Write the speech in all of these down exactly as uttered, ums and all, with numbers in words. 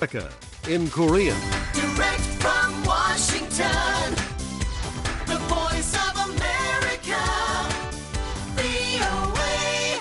America in Korean. Direct from Washington, the voice of America, 브이오에이.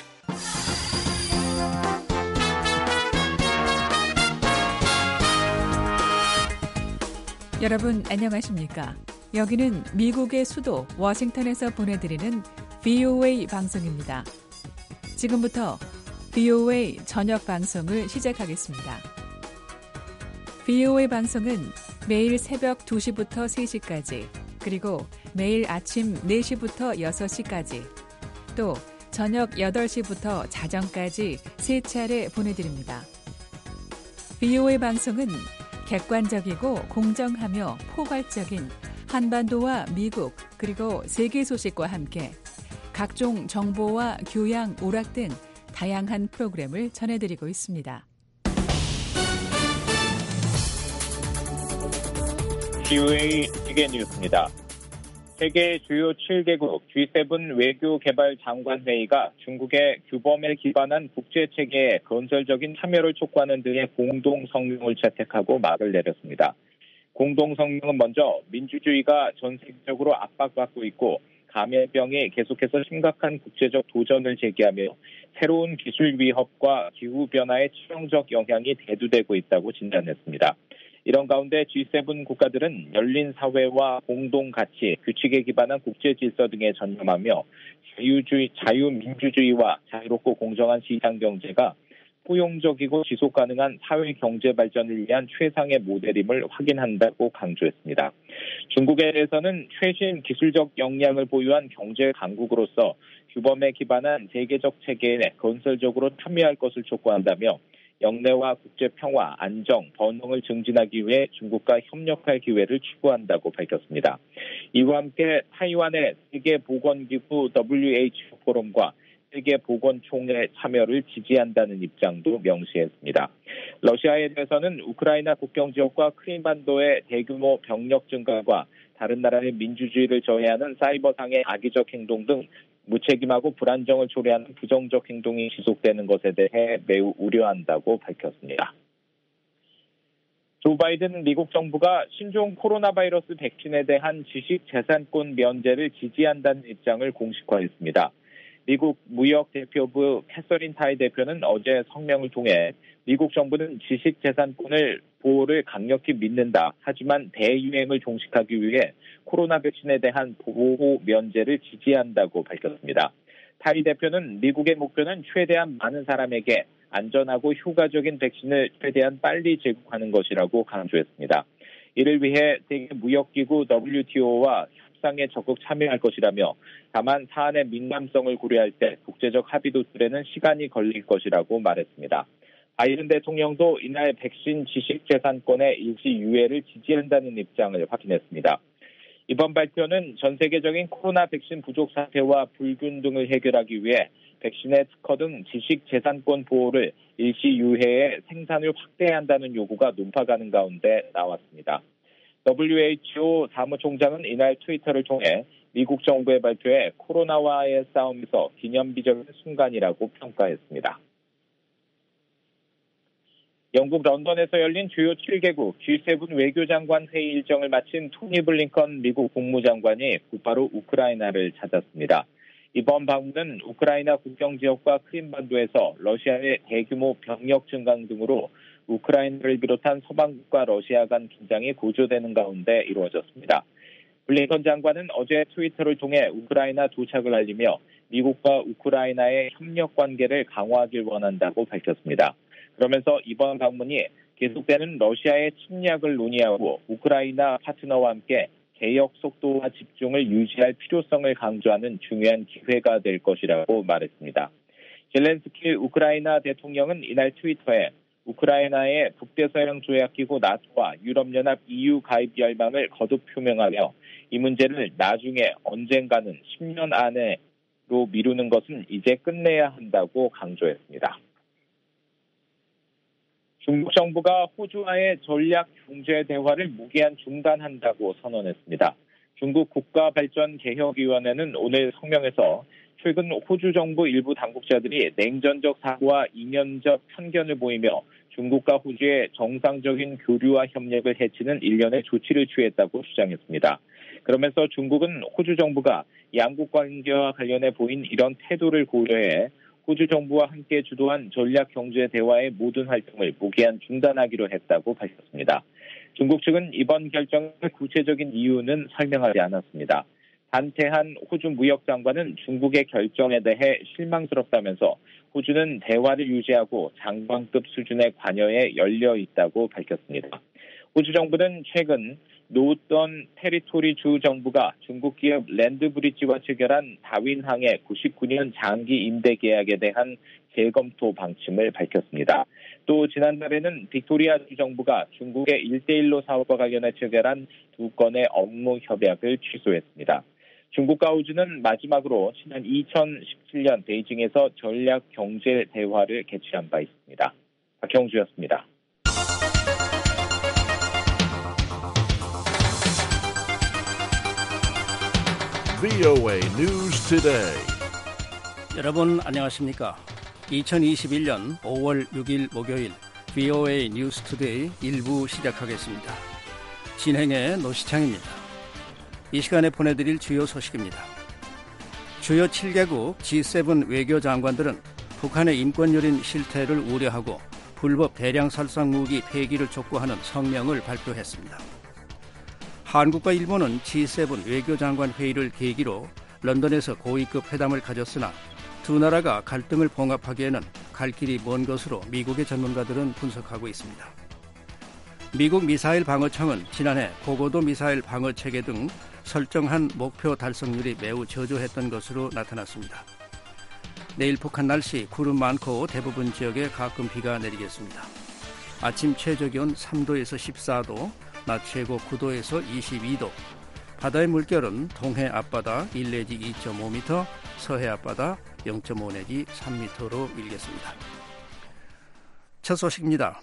여러분 안녕하십니까? 여기는 미국의 수도 워싱턴에서 보내드리는 브이오에이 방송입니다. 지금부터 브이오에이 저녁 방송을 시작하겠습니다. 브이오에이 방송은 매일 새벽 두 시부터 세 시까지, 그리고 매일 아침 네 시부터 여섯 시까지, 또 저녁 여덟 시부터 자정까지 세 차례 보내드립니다. 브이오에이 방송은 객관적이고 공정하며 포괄적인 한반도와 미국 그리고 세계 소식과 함께 각종 정보와 교양, 오락 등 다양한 프로그램을 전해드리고 있습니다. 브이오에이 세계 뉴스입니다. 세계 주요 칠 개국 지 세븐 외교개발장관회의가 중국의 규범에 기반한 국제체계에 건설적인 참여를 촉구하는 등의 공동성명을 채택하고 막을 내렸습니다. 공동성명은 먼저 민주주의가 전 세계적으로 압박받고 있고 감염병이 계속해서 심각한 국제적 도전을 제기하며 새로운 기술 위협과 기후변화의 치명적 영향이 대두되고 있다고 진단했습니다. 이런 가운데 지 세븐 국가들은 열린 사회와 공동가치, 규칙에 기반한 국제질서 등에 전념하며 자유주의, 자유민주주의와 자유롭고 공정한 시장경제가 포용적이고 지속가능한 사회경제 발전을 위한 최상의 모델임을 확인한다고 강조했습니다. 중국에 대해서는 최신 기술적 역량을 보유한 경제 강국으로서 규범에 기반한 세계적 체계에 건설적으로 참여할 것을 촉구한다며 영내와 국제 평화, 안정, 번영을 증진하기 위해 중국과 협력할 기회를 추구한다고 밝혔습니다. 이와 함께 타이완의 세계보건기구 더블유에이치오 포럼과 세계보건총회 참여를 지지한다는 입장도 명시했습니다. 러시아에 대해서는 우크라이나 국경 지역과 크림반도의 대규모 병력 증가와 다른 나라의 민주주의를 저해하는 사이버상의 악의적 행동 등 무책임하고 불안정을 초래하는 부정적 행동이 지속되는 것에 대해 매우 우려한다고 밝혔습니다. 조 바이든 미국 정부가 신종 코로나 바이러스 백신에 대한 지식재산권 면제를 지지한다는 입장을 공식화했습니다. 미국 무역대표부 캐서린 타이 대표는 어제 성명을 통해 미국 정부는 지식재산권을 보호를 강력히 믿는다. 하지만 대유행을 종식하기 위해 코로나 백신에 대한 보호 면제를 지지한다고 밝혔습니다. 타이 대표는 미국의 목표는 최대한 많은 사람에게 안전하고 효과적인 백신을 최대한 빨리 제공하는 것이라고 강조했습니다. 이를 위해 세계무역기구 더블유티오와 협상에 적극 참여할 것이라며 다만 사안의 민감성을 고려할 때 국제적 합의 도출에는 시간이 걸릴 것이라고 말했습니다. 바이든 대통령도 이날 백신 지식재산권의 일시 유예를 지지한다는 입장을 확인했습니다. 이번 발표는 전 세계적인 코로나 백신 부족 사태와 불균등을 해결하기 위해 백신의 특허 등 지식재산권 보호를 일시 유예해 생산을 확대한다는 요구가 높아가는 가운데 나왔습니다. 더블유에이치오 사무총장은 이날 트위터를 통해 미국 정부의 발표에 코로나와의 싸움에서 기념비적인 순간이라고 평가했습니다. 영국 런던에서 열린 주요 칠 개국 지 세븐 외교장관 회의 일정을 마친 토니 블링컨 미국 국무장관이 곧바로 우크라이나를 찾았습니다. 이번 방문은 우크라이나 국경 지역과 크림반도에서 러시아의 대규모 병력 증강 등으로 우크라이나를 비롯한 서방국과 러시아 간 긴장이 고조되는 가운데 이루어졌습니다. 블링컨 장관은 어제 트위터를 통해 우크라이나 도착을 알리며 미국과 우크라이나의 협력 관계를 강화하길 원한다고 밝혔습니다. 그러면서 이번 방문이 계속되는 러시아의 침략을 논의하고 우크라이나 파트너와 함께 개혁 속도와 집중을 유지할 필요성을 강조하는 중요한 기회가 될 것이라고 말했습니다. 젤렌스키 우크라이나 대통령은 이날 트위터에 우크라이나의 북대서양 조약기구 나토와 유럽연합 이유 가입 열망을 거듭 표명하며 이 문제를 나중에 언젠가는 십 년 안에로 미루는 것은 이제 끝내야 한다고 강조했습니다. 중국 정부가 호주와의 전략 경제 대화를 무기한 중단한다고 선언했습니다. 중국 국가발전개혁위원회는 오늘 성명에서 최근 호주 정부 일부 당국자들이 냉전적 사고와 이면적 편견을 보이며 중국과 호주의 정상적인 교류와 협력을 해치는 일련의 조치를 취했다고 주장했습니다. 그러면서 중국은 호주 정부가 양국 관계와 관련해 보인 이런 태도를 고려해 호주 정부와 함께 주도한 전략 경제 대화의 모든 활동을 무기한 중단하기로 했다고 밝혔습니다. 중국 측은 이번 결정의 구체적인 이유는 설명하지 않았습니다. 단태한 호주 무역장관은 중국의 결정에 대해 실망스럽다면서 호주는 대화를 유지하고 장관급 수준의 관여에 열려 있다고 밝혔습니다. 호주 정부는 최근 노던 테리토리 주 정부가 중국 기업 랜드브리지와 체결한 다윈항의 구십구 년 장기 임대 계약에 대한 재검토 방침을 밝혔습니다. 또 지난달에는 빅토리아 주 정부가 중국의 일대일로 사업과 관련해 체결한 두 건의 업무 협약을 취소했습니다. 중국과 호주는 마지막으로 지난 이천십칠 년 베이징에서 전략 경제 대화를 개최한 바 있습니다. 박형주였습니다. 브이오에이 News Today. 여러분 안녕하십니까? 이천이십일 년 오월 육일 목요일 브이오에이 News Today 일부 시작하겠습니다. 진행의 노시창입니다. 이 시간에 보내드릴 주요 소식입니다. 주요 칠 개국 지 세븐 외교장관들은 북한의 인권유린 실태를 우려하고 불법 대량 살상 무기 폐기를 촉구하는 성명을 발표했습니다. 한국과 일본은 지 세븐 외교장관 회의를 계기로 런던에서 고위급 회담을 가졌으나 두 나라가 갈등을 봉합하기에는 갈 길이 먼 것으로 미국의 전문가들은 분석하고 있습니다. 미국 미사일 방어청은 지난해 고고도 미사일 방어체계 등 설정한 목표 달성률이 매우 저조했던 것으로 나타났습니다. 내일 북한 날씨 구름 많고 대부분 지역에 가끔 비가 내리겠습니다. 아침 최저기온 삼 도에서 십사 도, 낮 최고 구 도에서 이십이 도, 바다의 물결은 동해 앞바다 일 내지 이 점 오 미터, 서해 앞바다 영 점 오 내지 삼 미터로 일겠습니다. 첫 소식입니다.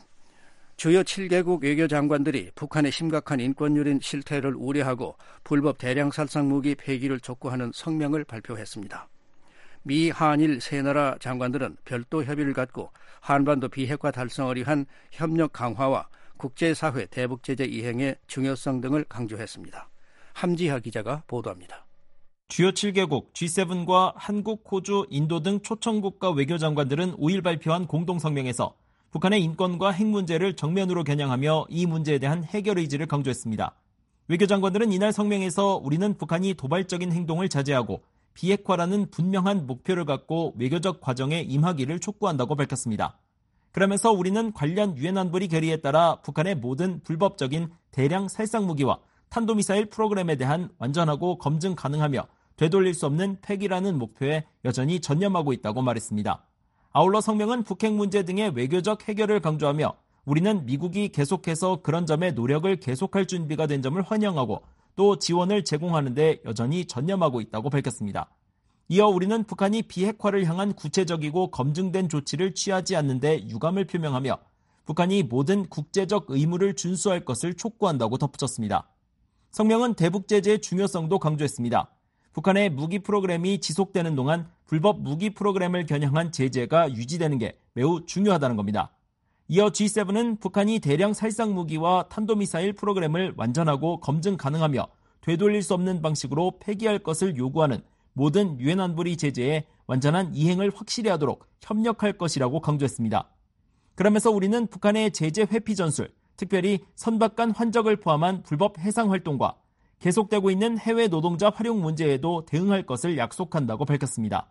주요 칠 개국 외교장관들이 북한의 심각한 인권유린 실태를 우려하고 불법 대량 살상 무기 폐기를 촉구하는 성명을 발표했습니다. 미, 한일 세 나라 장관들은 별도 협의를 갖고 한반도 비핵화 달성을 위한 협력 강화와 국제사회 대북제재 이행의 중요성 등을 강조했습니다. 함지하 기자가 보도합니다. 주요 칠 개국 지 세븐과 한국, 호주, 인도 등 초청국가 외교장관들은 오일 발표한 공동성명에서 북한의 인권과 핵 문제를 정면으로 겨냥하며 이 문제에 대한 해결 의지를 강조했습니다. 외교장관들은 이날 성명에서 우리는 북한이 도발적인 행동을 자제하고 비핵화라는 분명한 목표를 갖고 외교적 과정에 임하기를 촉구한다고 밝혔습니다. 그러면서 우리는 관련 유엔 안보리 결의에 따라 북한의 모든 불법적인 대량 살상 무기와 탄도미사일 프로그램에 대한 완전하고 검증 가능하며 되돌릴 수 없는 폐기라는 목표에 여전히 전념하고 있다고 말했습니다. 아울러 성명은 북핵 문제 등의 외교적 해결을 강조하며 우리는 미국이 계속해서 그런 점에 노력을 계속할 준비가 된 점을 환영하고 또 지원을 제공하는 데 여전히 전념하고 있다고 밝혔습니다. 이어 우리는 북한이 비핵화를 향한 구체적이고 검증된 조치를 취하지 않는 데 유감을 표명하며 북한이 모든 국제적 의무를 준수할 것을 촉구한다고 덧붙였습니다. 성명은 대북제재의 중요성도 강조했습니다. 북한의 무기 프로그램이 지속되는 동안 불법 무기 프로그램을 겨냥한 제재가 유지되는 게 매우 중요하다는 겁니다. 이어 지 세븐은 북한이 대량 살상 무기와 탄도미사일 프로그램을 완전하고 검증 가능하며 되돌릴 수 없는 방식으로 폐기할 것을 요구하는 모든 유엔 안보리 제재의 완전한 이행을 확실히 하도록 협력할 것이라고 강조했습니다. 그러면서 우리는 북한의 제재 회피 전술, 특별히 선박간 환적을 포함한 불법 해상 활동과 계속되고 있는 해외 노동자 활용 문제에도 대응할 것을 약속한다고 밝혔습니다.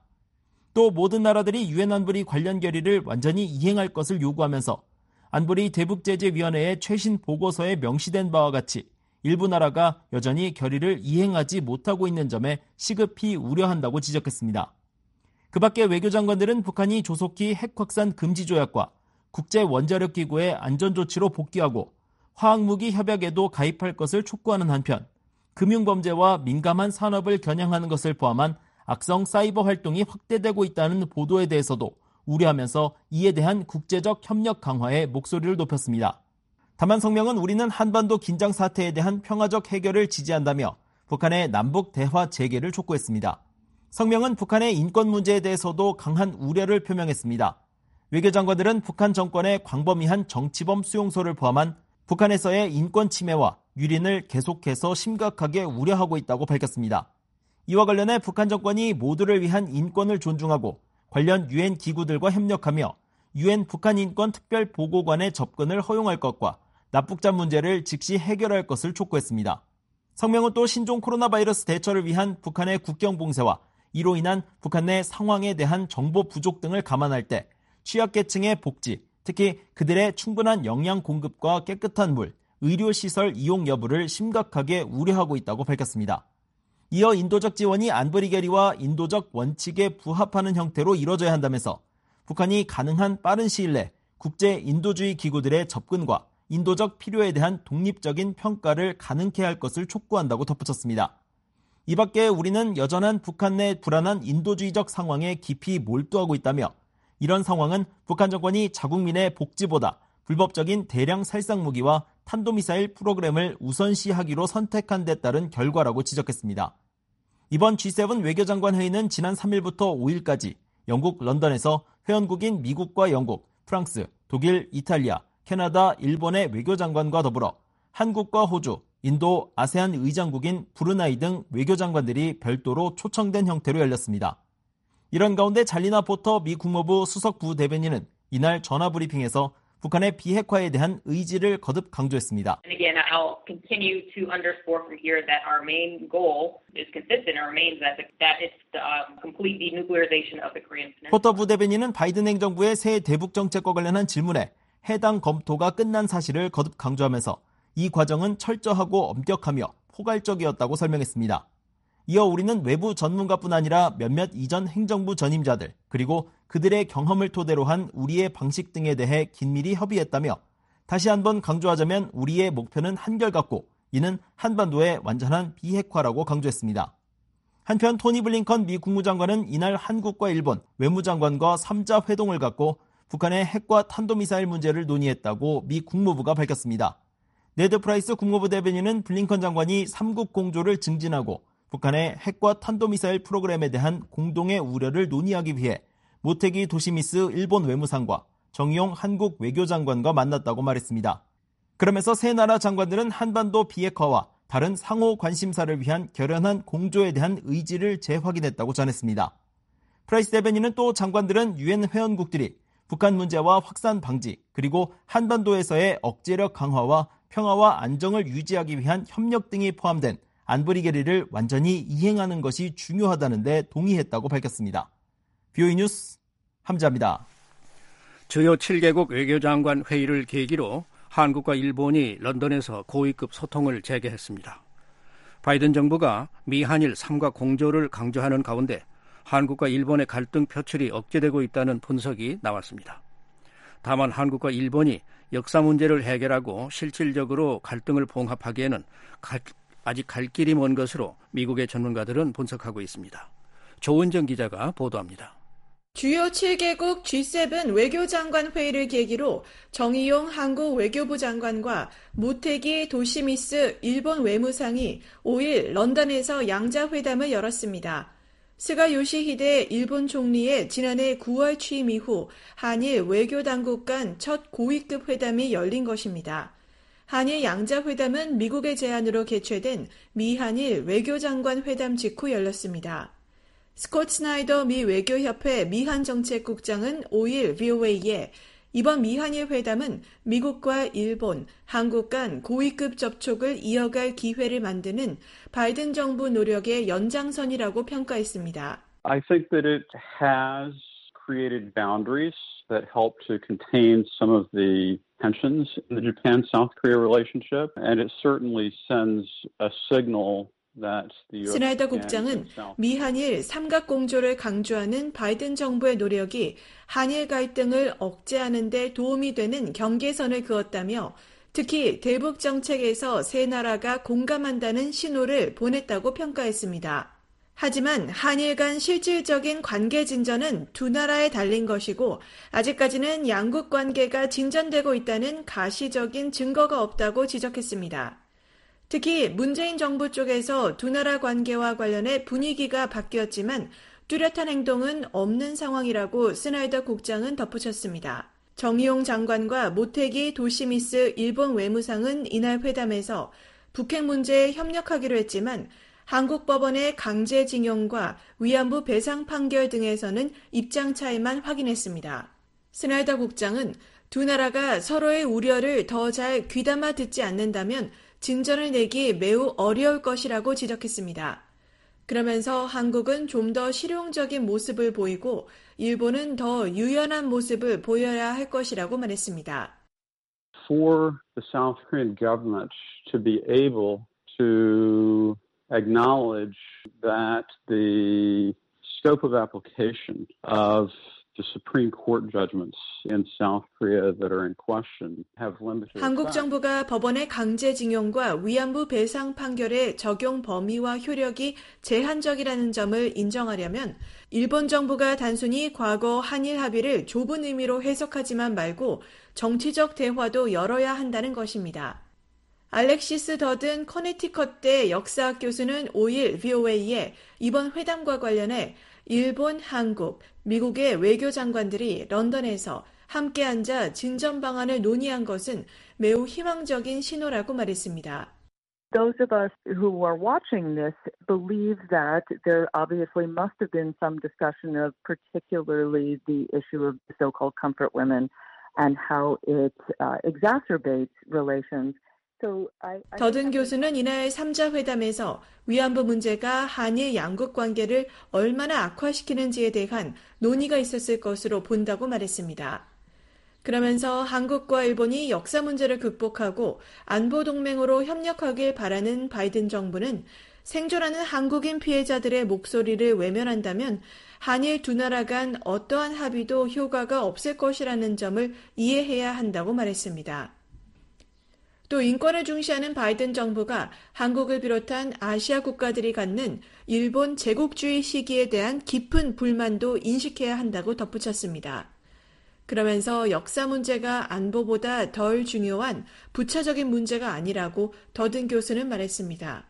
또 모든 나라들이 유엔 안보리 관련 결의를 완전히 이행할 것을 요구하면서 안보리 대북제재위원회의 최신 보고서에 명시된 바와 같이 일부 나라가 여전히 결의를 이행하지 못하고 있는 점에 시급히 우려한다고 지적했습니다. 그 밖에 외교장관들은 북한이 조속히 핵 확산 금지 조약과 국제원자력기구의 안전조치로 복귀하고 화학무기 협약에도 가입할 것을 촉구하는 한편 금융범죄와 민감한 산업을 겨냥하는 것을 포함한 악성 사이버 활동이 확대되고 있다는 보도에 대해서도 우려하면서 이에 대한 국제적 협력 강화에 목소리를 높였습니다. 다만 성명은 우리는 한반도 긴장 사태에 대한 평화적 해결을 지지한다며 북한의 남북 대화 재개를 촉구했습니다. 성명은 북한의 인권 문제에 대해서도 강한 우려를 표명했습니다. 외교장관들은 북한 정권의 광범위한 정치범 수용소를 포함한 북한에서의 인권 침해와 유린을 계속해서 심각하게 우려하고 있다고 밝혔습니다. 이와 관련해 북한 정권이 모두를 위한 인권을 존중하고 관련 유엔 기구들과 협력하며 유엔 북한 인권 특별 보고관의 접근을 허용할 것과 납북자 문제를 즉시 해결할 것을 촉구했습니다. 성명은 또 신종 코로나 바이러스 대처를 위한 북한의 국경 봉쇄와 이로 인한 북한 내 상황에 대한 정보 부족 등을 감안할 때 취약계층의 복지, 특히 그들의 충분한 영양 공급과 깨끗한 물, 의료시설 이용 여부를 심각하게 우려하고 있다고 밝혔습니다. 이어 인도적 지원이 안보리 결의와 인도적 원칙에 부합하는 형태로 이뤄져야 한다면서 북한이 가능한 빠른 시일 내 국제 인도주의 기구들의 접근과 인도적 필요에 대한 독립적인 평가를 가능케 할 것을 촉구한다고 덧붙였습니다. 이 밖에 우리는 여전한 북한 내 불안한 인도주의적 상황에 깊이 몰두하고 있다며 이런 상황은 북한 정권이 자국민의 복지보다 불법적인 대량 살상 무기와 탄도미사일 프로그램을 우선시하기로 선택한 데 따른 결과라고 지적했습니다. 이번 지 세븐 외교장관 회의는 지난 삼 일부터 오 일까지 영국 런던에서 회원국인 미국과 영국, 프랑스, 독일, 이탈리아, 캐나다, 일본의 외교장관과 더불어 한국과 호주, 인도, 아세안 의장국인 브루나이 등 외교장관들이 별도로 초청된 형태로 열렸습니다. 이런 가운데 잘리나 포터 미 국무부 수석 부대변인은 이날 전화브리핑에서 북한의 비핵화에 대한 의지를 거듭 강조했습니다. And again, I'll continue to underscore from here that our main goal is consistent and remains that that it's the um, complete denuclearization of the Korean Peninsula. 포터 부대변인은 바이든 행정부의 새 대북 정책과 관련한 질문에 해당 검토가 끝난 사실을 거듭 강조하면서 이 과정은 철저하고 엄격하며 포괄적이었다고 설명했습니다. 이어 우리는 외부 전문가뿐 아니라 몇몇 이전 행정부 전임자들 그리고 그들의 경험을 토대로 한 우리의 방식 등에 대해 긴밀히 협의했다며 다시 한번 강조하자면 우리의 목표는 한결같고 이는 한반도의 완전한 비핵화라고 강조했습니다. 한편 토니 블링컨 미 국무장관은 이날 한국과 일본 외무장관과 삼자 회동을 갖고 북한의 핵과 탄도미사일 문제를 논의했다고 미 국무부가 밝혔습니다. 네드 프라이스 국무부 대변인은 블링컨 장관이 삼국 공조를 증진하고 북한의 핵과 탄도미사일 프로그램에 대한 공동의 우려를 논의하기 위해 모테기 도시미스 일본 외무상과 정의용 한국 외교장관과 만났다고 말했습니다. 그러면서 세 나라 장관들은 한반도 비핵화와 다른 상호 관심사를 위한 결연한 공조에 대한 의지를 재확인했다고 전했습니다. 프라이스 대변인은 또 장관들은 유엔 회원국들이 북한 문제와 확산 방지 그리고 한반도에서의 억제력 강화와 평화와 안정을 유지하기 위한 협력 등이 포함된 안보리 결의를 완전히 이행하는 것이 중요하다는 데 동의했다고 밝혔습니다. 비오이 뉴스 함자입니다. 주요 칠 개국 외교장관 회의를 계기로 한국과 일본이 런던에서 고위급 소통을 재개했습니다. 바이든 정부가 미한일 삼각 공조를 강조하는 가운데 한국과 일본의 갈등 표출이 억제되고 있다는 분석이 나왔습니다. 다만 한국과 일본이 역사 문제를 해결하고 실질적으로 갈등을 봉합하기에는 갈, 아직 갈 길이 먼 것으로 미국의 전문가들은 분석하고 있습니다. 조은정 기자가 보도합니다. 주요 칠 개국 지 세븐 외교장관 회의를 계기로 정의용 한국 외교부 장관과 모테기 도시미스 일본 외무상이 오 일 런던에서 양자회담을 열었습니다. 스가 요시히데 일본 총리의 지난해 구월 취임 이후 한일 외교당국 간 첫 고위급 회담이 열린 것입니다. 한일 양자회담은 미국의 제안으로 개최된 미한일 외교장관 회담 직후 열렸습니다. 스콧 스나이더 미 외교협회 미한정책국장은 오 일 브이오에이에 이번 미한일 회담은 미국과 일본, 한국 간 고위급 접촉을 이어갈 기회를 만드는 바이든 정부 노력의 연장선이라고 평가했습니다. I think that it has created boundaries that help to contain some of the tensions in the Japan-South Korea relationship, and it certainly sends a signal 스나이더 국장은 미한일 삼각공조를 강조하는 바이든 정부의 노력이 한일 갈등을 억제하는 데 도움이 되는 경계선을 그었다며 특히 대북 정책에서 세 나라가 공감한다는 신호를 보냈다고 평가했습니다. 하지만 한일 간 실질적인 관계 진전은 두 나라에 달린 것이고 아직까지는 양국 관계가 진전되고 있다는 가시적인 증거가 없다고 지적했습니다. 특히 문재인 정부 쪽에서 두 나라 관계와 관련해 분위기가 바뀌었지만 뚜렷한 행동은 없는 상황이라고 스나이더 국장은 덧붙였습니다. 정의용 장관과 모테기 도시미스 일본 외무상은 이날 회담에서 북핵 문제에 협력하기로 했지만 한국 법원의 강제징용과 위안부 배상 판결 등에서는 입장 차이만 확인했습니다. 스나이더 국장은 두 나라가 서로의 우려를 더 잘 귀담아 듣지 않는다면 진전을 내기 매우 어려울 것이라고 지적했습니다. 그러면서 한국은 좀 더 실용적인 모습을 보이고 일본은 더 유연한 모습을 보여야 할 것이라고 말했습니다. For the South Korean government to be able to acknowledge that the scope of application of the Supreme Court judgments in South Korea that are in question have limited 한국 정부가 법원의 강제징용과 위안부 배상 판결의 적용 범위와 효력이 제한적이라는 점을 인정하려면 일본 정부가 단순히 과거 한일 합의를 좁은 의미로 해석하지만 말고 정치적 대화도 열어야 한다는 것입니다. 알렉시스 더든 커네티컷대 역사학 교수는 오일 브이오에이에 이번 회담과 관련해 일본, 한국, 미국의 외교장관들이 런던에서 함께 앉아 진전 방안을 논의한 것은 매우 희망적인 신호라고 말했습니다. Those of us who are watching this believe that there obviously must have been some discussion of particularly the issue of the so-called comfort women and how it uh, exacerbates relations. 더든 교수는 이날 삼자 회담에서 위안부 문제가 한일 양국 관계를 얼마나 악화시키는지에 대한 논의가 있었을 것으로 본다고 말했습니다. 그러면서 한국과 일본이 역사 문제를 극복하고 안보 동맹으로 협력하길 바라는 바이든 정부는 생존하는 한국인 피해자들의 목소리를 외면한다면 한일 두 나라 간 어떠한 합의도 효과가 없을 것이라는 점을 이해해야 한다고 말했습니다. 또 인권을 중시하는 바이든 정부가 한국을 비롯한 아시아 국가들이 갖는 일본 제국주의 시기에 대한 깊은 불만도 인식해야 한다고 덧붙였습니다. 그러면서 역사 문제가 안보보다 덜 중요한 부차적인 문제가 아니라고 더든 교수는 말했습니다.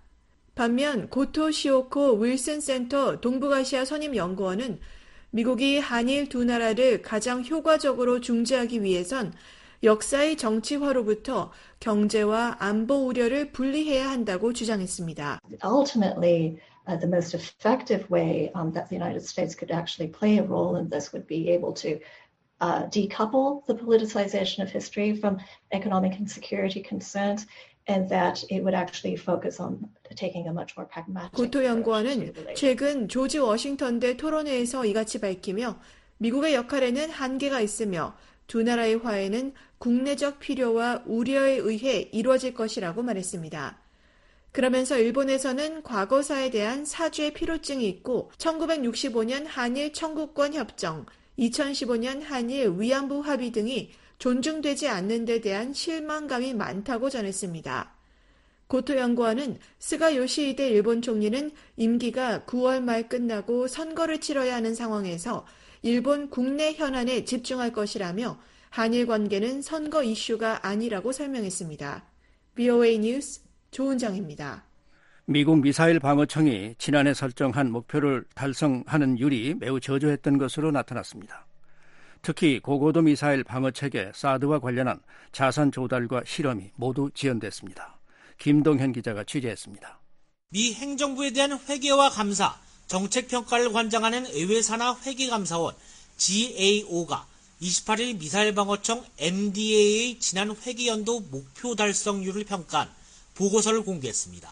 반면 고토 시오코 윌슨 센터 동북아시아 선임연구원은 미국이 한일 두 나라를 가장 효과적으로 중재하기 위해선 역사의 정치화로부터 경제와 안보 우려를 분리해야 한다고 주장했습니다. Ultimately, uh, the most effective way um, that the United States could actually play a role in this would be able to uh, decouple the politicization of history from economic and security concerns, and that it would actually focus on taking a much more pragmatic. 고토 연구원은 최근 조지 워싱턴대 토론회에서 이같이 밝히며 미국의 역할에는 한계가 있으며 두 나라의 화해는 국내적 필요와 우려에 의해 이루어질 것이라고 말했습니다. 그러면서 일본에서는 과거사에 대한 사죄의 필요증이 있고 천구백육십오 년 한일 청구권 협정, 이천십오 년 한일 위안부 합의 등이 존중되지 않는 데 대한 실망감이 많다고 전했습니다. 고토 연구원은 스가 요시히데 일본 총리는 임기가 구월 말 끝나고 선거를 치러야 하는 상황에서 일본 국내 현안에 집중할 것이라며 한일 관계는 선거 이슈가 아니라고 설명했습니다. 브이오에이 뉴스 조은정입니다. 미국 미사일 방어청이 지난해 설정한 목표를 달성하는 율이 매우 저조했던 것으로 나타났습니다. 특히 고고도 미사일 방어체계 사드와 관련한 자산 조달과 실험이 모두 지연됐습니다. 김동현 기자가 취재했습니다. 미 행정부에 대한 회계와 감사, 정책평가를 관장하는 의회산하 회계감사원 지에이오가 이십팔 일 미사일 방어청 엠디에이의 지난 회계연도 목표 달성률을 평가한 보고서를 공개했습니다.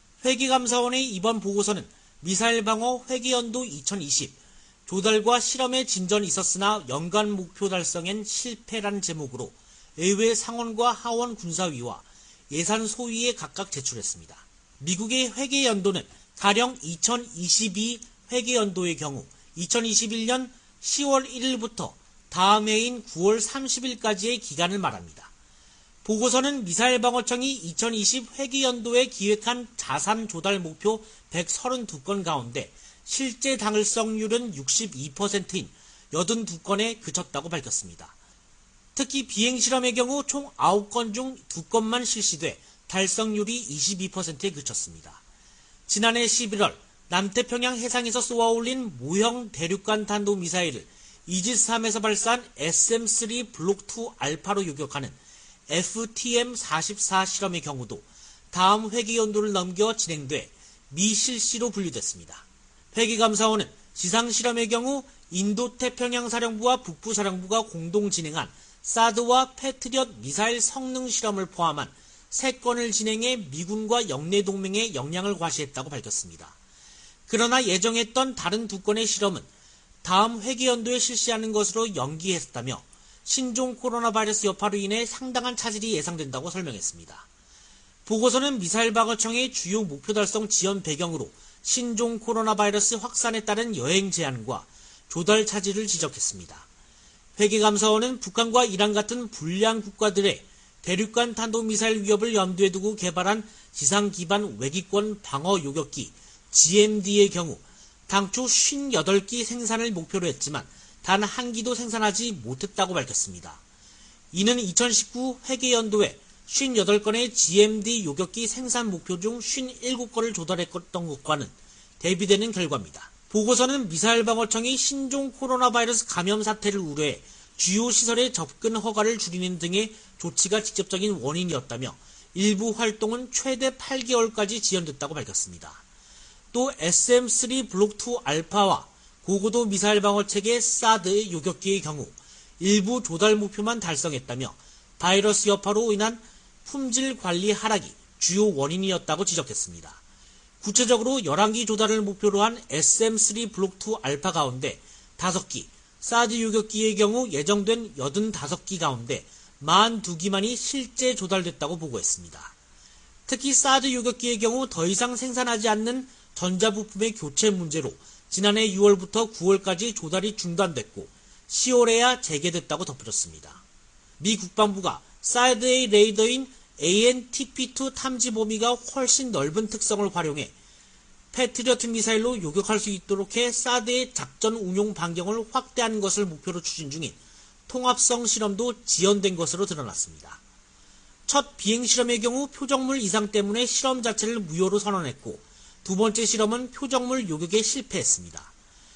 회계감사원의 이번 보고서는 미사일 방어 회계연도 이천이십, 조달과 실험에 진전이 있었으나 연간 목표 달성엔 실패라는 제목으로 의회 상원과 하원 군사위와 예산 소위에 각각 제출했습니다. 미국의 회계연도는 가령 이천이십이 회계연도의 경우 이천이십일 년 시월 일일부터 다음 해인 구월 삼십일까지의 기간을 말합니다. 보고서는 미사일 방어청이 이천이십 회계연도에 기획한 자산 조달 목표 백삼십이 건 가운데 실제 달성률은 육십이 퍼센트인 팔십이 건에 그쳤다고 밝혔습니다. 특히 비행실험의 경우 총 아홉 건 중 두 건만 실시돼 달성률이 이십이 퍼센트에 그쳤습니다. 지난해 십일월 남태평양 해상에서 쏘아올린 모형 대륙간 탄도미사일을 이지스함에서 발사한 에스엠 쓰리 블록 투 알파로 요격하는 에프티엠 사십사 실험의 경우도 다음 회기연도를 넘겨 진행돼 미실시로 분류됐습니다. 회기감사원은 지상실험의 경우 인도태평양사령부와 북부사령부가 공동 진행한 사드와 패트리엇 미사일 성능 실험을 포함한 세 건을 진행해 미군과 영내동맹에 영향을 과시했다고 밝혔습니다. 그러나 예정했던 다른 두 건의 실험은 다음 회기연도에 실시하는 것으로 연기했다며 신종 코로나 바이러스 여파로 인해 상당한 차질이 예상된다고 설명했습니다. 보고서는 미사일 방어청의 주요 목표 달성 지연 배경으로 신종 코로나 바이러스 확산에 따른 여행 제한과 조달 차질을 지적했습니다. 회계감사원은 북한과 이란 같은 불량 국가들의 대륙간 탄도미사일 위협을 염두에 두고 개발한 지상 기반 외기권 방어 요격기 지엠디의 경우 당초 오십팔 기 생산을 목표로 했지만 단 한 기도 생산하지 못했다고 밝혔습니다. 이는 이천십구 회계연도에 오십팔 건의 지엠디 요격기 생산 목표 중 오십칠 건을 조달했던 것과는 대비되는 결과입니다. 보고서는 미사일 방어청이 신종 코로나 바이러스 감염 사태를 우려해 주요 시설의 접근 허가를 줄이는 등의 조치가 직접적인 원인이었다며 일부 활동은 최대 팔 개월까지 지연됐다고 밝혔습니다. 또 에스엠 쓰리 블록 투 알파와 고고도 미사일 방어체계 사드 요격기의 경우 일부 조달 목표만 달성했다며 바이러스 여파로 인한 품질 관리 하락이 주요 원인이었다고 지적했습니다. 구체적으로 열한 기 조달을 목표로 한 에스엠 쓰리 블록 투 알파 가운데 다섯 기, 사드 요격기의 경우 예정된 팔십오 기 가운데 사십이 기만이 실제 조달됐다고 보고했습니다. 특히 사드 요격기의 경우 더 이상 생산하지 않는 전자부품의 교체 문제로 지난해 유월부터 구월까지 조달이 중단됐고 시월에야 재개됐다고 덧붙였습니다. 미 국방부가 사드의 레이더인 에이엔티피 투 탐지 범위가 훨씬 넓은 특성을 활용해 패트리어트 미사일로 요격할 수 있도록 해 사드의 작전 운용 반경을 확대하는 것을 목표로 추진 중인 통합성 실험도 지연된 것으로 드러났습니다. 첫 비행 실험의 경우 표적물 이상 때문에 실험 자체를 무효로 선언했고 두 번째 실험은 표적물 요격에 실패했습니다.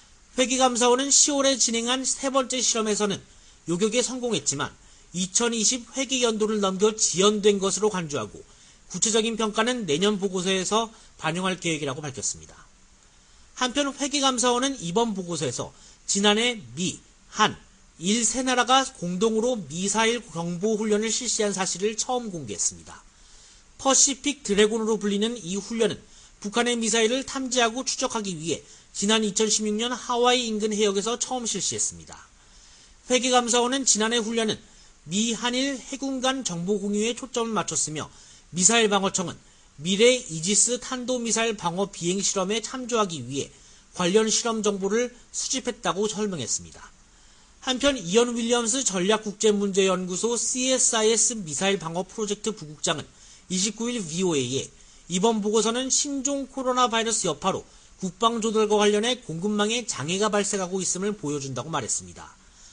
회계감사원은 시월에 진행한 세 번째 실험에서는 요격에 성공했지만 이천이십 회계연도를 넘겨 지연된 것으로 간주하고 구체적인 평가는 내년 보고서에서 반영할 계획이라고 밝혔습니다. 한편 회계감사원은 이번 보고서에서 지난해 미, 한, 일 세 나라가 공동으로 미사일 경보훈련을 실시한 사실을 처음 공개했습니다. 퍼시픽 드래곤으로 불리는 이 훈련은 북한의 미사일을 탐지하고 추적하기 위해 지난 이천십육 년 하와이 인근 해역에서 처음 실시했습니다. 회계감사원은 지난해 훈련은 미, 한일 해군 간 정보 공유에 초점을 맞췄으며 미사일 방어청은 미래 이지스 탄도미사일 방어 비행 실험에 참조하기 위해 관련 실험 정보를 수집했다고 설명했습니다. 한편 이언 윌리엄스 전략국제문제연구소 씨에스아이에스 미사일 방어 프로젝트 부국장은 이십구 일 브이오에이에 이번 보고서는 신종 코로나 바이러스 여파로 국방조달과 관련해 공급망에 장애가 발생하고 있음을 보여준다고 말했습니다.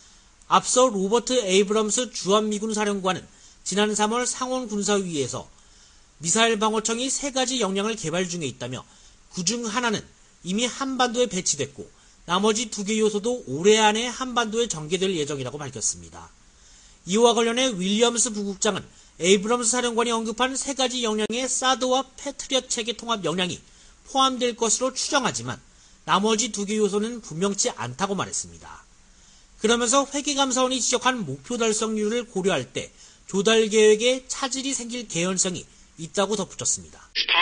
앞서 로버트 에이브럼스 주한미군 사령관은 지난 삼월 상원 군사위에서 미사일 방어청이 세 가지 역량을 개발 중에 있다며 그중 하나는 이미 한반도에 배치됐고 나머지 두 개 요소도 올해 안에 한반도에 전개될 예정이라고 밝혔습니다. 이와 관련해 윌리엄스 부국장은 에이브럼스 사령관이 언급한 세 가지 역량의 사드와 패트리엇 체계 통합 역량이 포함될 것으로 추정하지만 나머지 두 개 요소는 분명치 않다고 말했습니다. 그러면서 회계감사원이 지적한 목표 달성률을 고려할 때 조달 계획에 차질이 생길 개연성이 있다고 덧붙였습니다.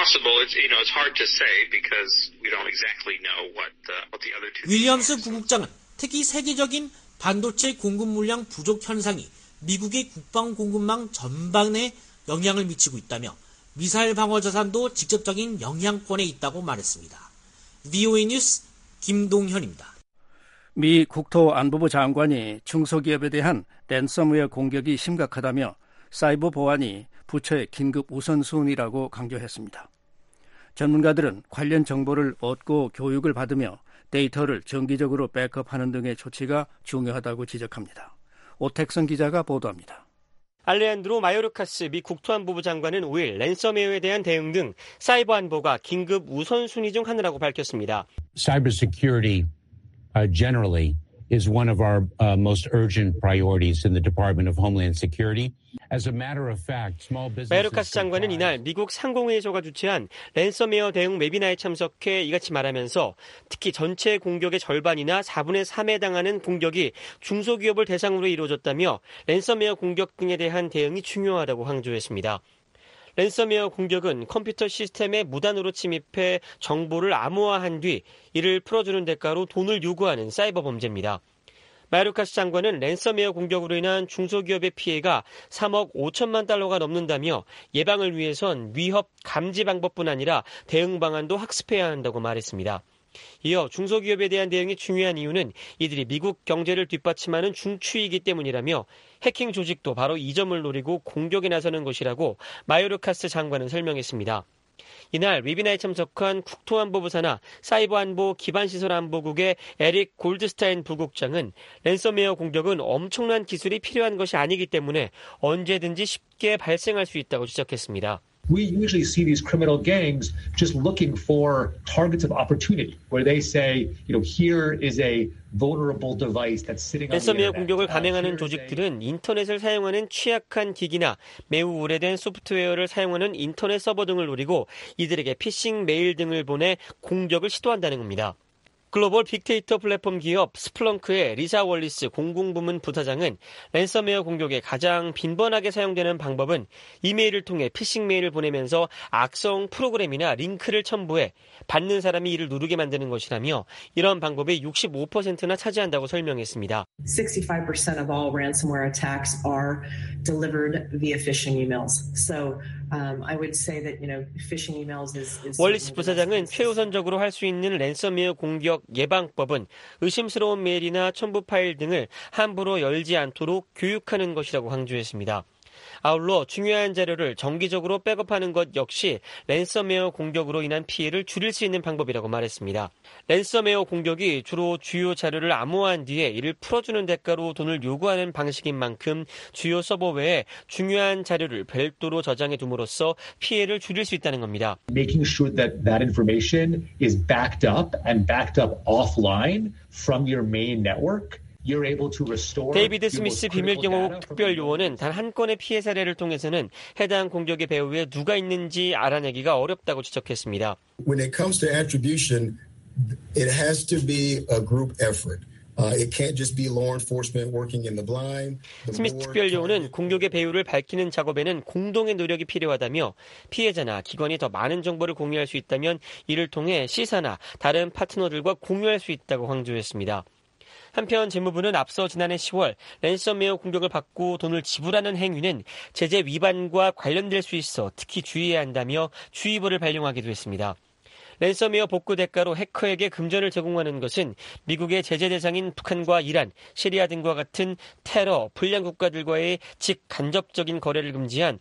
윌리엄스 부국장은 특히 세계적인 반도체 공급 물량 부족 현상이 미국의 국방 공급망 전반에 영향을 미치고 있다며 미사일 방어 자산도 직접적인 영향권에 있다고 말했습니다. 브이오에이 뉴스 김동현입니다. 미 국토안보부 장관이 중소기업에 대한 랜섬웨어 공격이 심각하다며 사이버 보안이 부처의 긴급 우선순위라고 강조했습니다. 전문가들은 관련 정보를 얻고 교육을 받으며 데이터를 정기적으로 백업하는 등의 조치가 중요하다고 지적합니다. 오택선 기자가 보도합니다. 알레한드로 마요르카스 미 국토안보부 장관은 오일 랜섬웨어에 대한 대응 등 사이버 안보가 긴급 우선순위 중 하나라고 밝혔습니다. Cybersecurity uh, generally is one of our uh, most urgent priorities in the Department of Homeland Security. As a matter of fact, small businesses. 마요르카스 장관은 이날 미국 상공회의소가 주최한 랜섬웨어 대응 웨비나에 참석해 이같이 말하면서 특히 전체 공격의 절반이나 사분의 삼에 해당하는 공격이 중소기업을 대상으로 이루어졌다며 랜섬웨어 공격 등에 대한 대응이 중요하다고 강조했습니다. 랜섬웨어 공격은 컴퓨터 시스템에 무단으로 침입해 정보를 암호화한 뒤 이를 풀어주는 대가로 돈을 요구하는 사이버 범죄입니다. 마요르카스 장관은 랜섬웨어 공격으로 인한 중소기업의 피해가 삼억 오천만 달러가 넘는다며 예방을 위해선 위협 감지 방법뿐 아니라 대응 방안도 학습해야 한다고 말했습니다. 이어 중소기업에 대한 대응이 중요한 이유는 이들이 미국 경제를 뒷받침하는 중추이기 때문이라며 해킹 조직도 바로 이 점을 노리고 공격에 나서는 것이라고 마요르카스 장관은 설명했습니다. 이날 웨비나에 참석한 국토안보부 산하 사이버안보 기반시설안보국의 에릭 골드스타인 부국장은 랜섬웨어 공격은 엄청난 기술이 필요한 것이 아니기 때문에 언제든지 쉽게 발생할 수 있다고 지적했습니다. We usually see these criminal gangs just looking for targets of opportunity, where they say, you know, here is a vulnerable device that's sitting on the 랜섬웨어 internet. 공격을 감행하는 조직들은 인터넷을 사용하는 취약한 기기나 매우 오래된 소프트웨어를 사용하는 인터넷 서버 등을 노리고 이들에게 피싱 메일 등을 보내 공격을 시도한다는 겁니다. 글로벌 빅데이터 플랫폼 기업 스플렁크의 리사 월리스 공공부문 부사장은 랜섬웨어 공격에 가장 빈번하게 사용되는 방법은 이메일을 통해 피싱 메일을 보내면서 악성 프로그램이나 링크를 첨부해 받는 사람이 이를 누르게 만드는 것이라며 이런 방법의 육십오 퍼센트나 차지한다고 설명했습니다. sixty-five percent of all ransomware attacks are delivered via phishing emails. So um, I would say that, you know, phishing emails is, is 월리스 부사장은 최우선적으로 할 수 있는 랜섬웨어 공격 예방법은 의심스러운 메일이나 첨부 파일 등을 함부로 열지 않도록 교육하는 것이라고 강조했습니다. 아울러 중요한 자료를 정기적으로 백업하는 것 역시 랜섬웨어 공격으로 인한 피해를 줄일 수 있는 방법이라고 말했습니다. 랜섬웨어 공격이 주로 주요 자료를 암호화한 뒤에 이를 풀어주는 대가로 돈을 요구하는 방식인 만큼 주요 서버 외에 중요한 자료를 별도로 저장해 둠으로써 피해를 줄일 수 있다는 겁니다. Making sure that that information is backed up and backed up offline from your main network. 데이비드 스미스 비밀경호국 특별요원은 단 한 건의 피해 사례를 통해서는 해당 공격의 배후에 누가 있는지 알아내기가 어렵다고 지적했습니다. When it comes to attribution, it has to be a group effort. Uh, it can't just be law enforcement working in the blind. 스미스 특별요원은 공격의 배후를 밝히는 작업에는 공동의 노력이 필요하다며 피해자나 기관이 더 많은 정보를 공유할 수 있다면 이를 통해 시사나 다른 파트너들과 공유할 수 있다고 강조했습니다. 한편 재무부는 앞서 지난해 시월 랜섬웨어 공격을 받고 돈을 지불하는 행위는 제재 위반과 관련될 수 있어 특히 주의해야 한다며 주의보를 발령하기도 했습니다. 랜섬웨어 복구 대가로 해커에게 금전을 제공하는 것은 미국의 제재 대상인 북한과 이란, 시리아 등과 같은 테러, 불량 국가들과의 직간접적인 거래를 금지한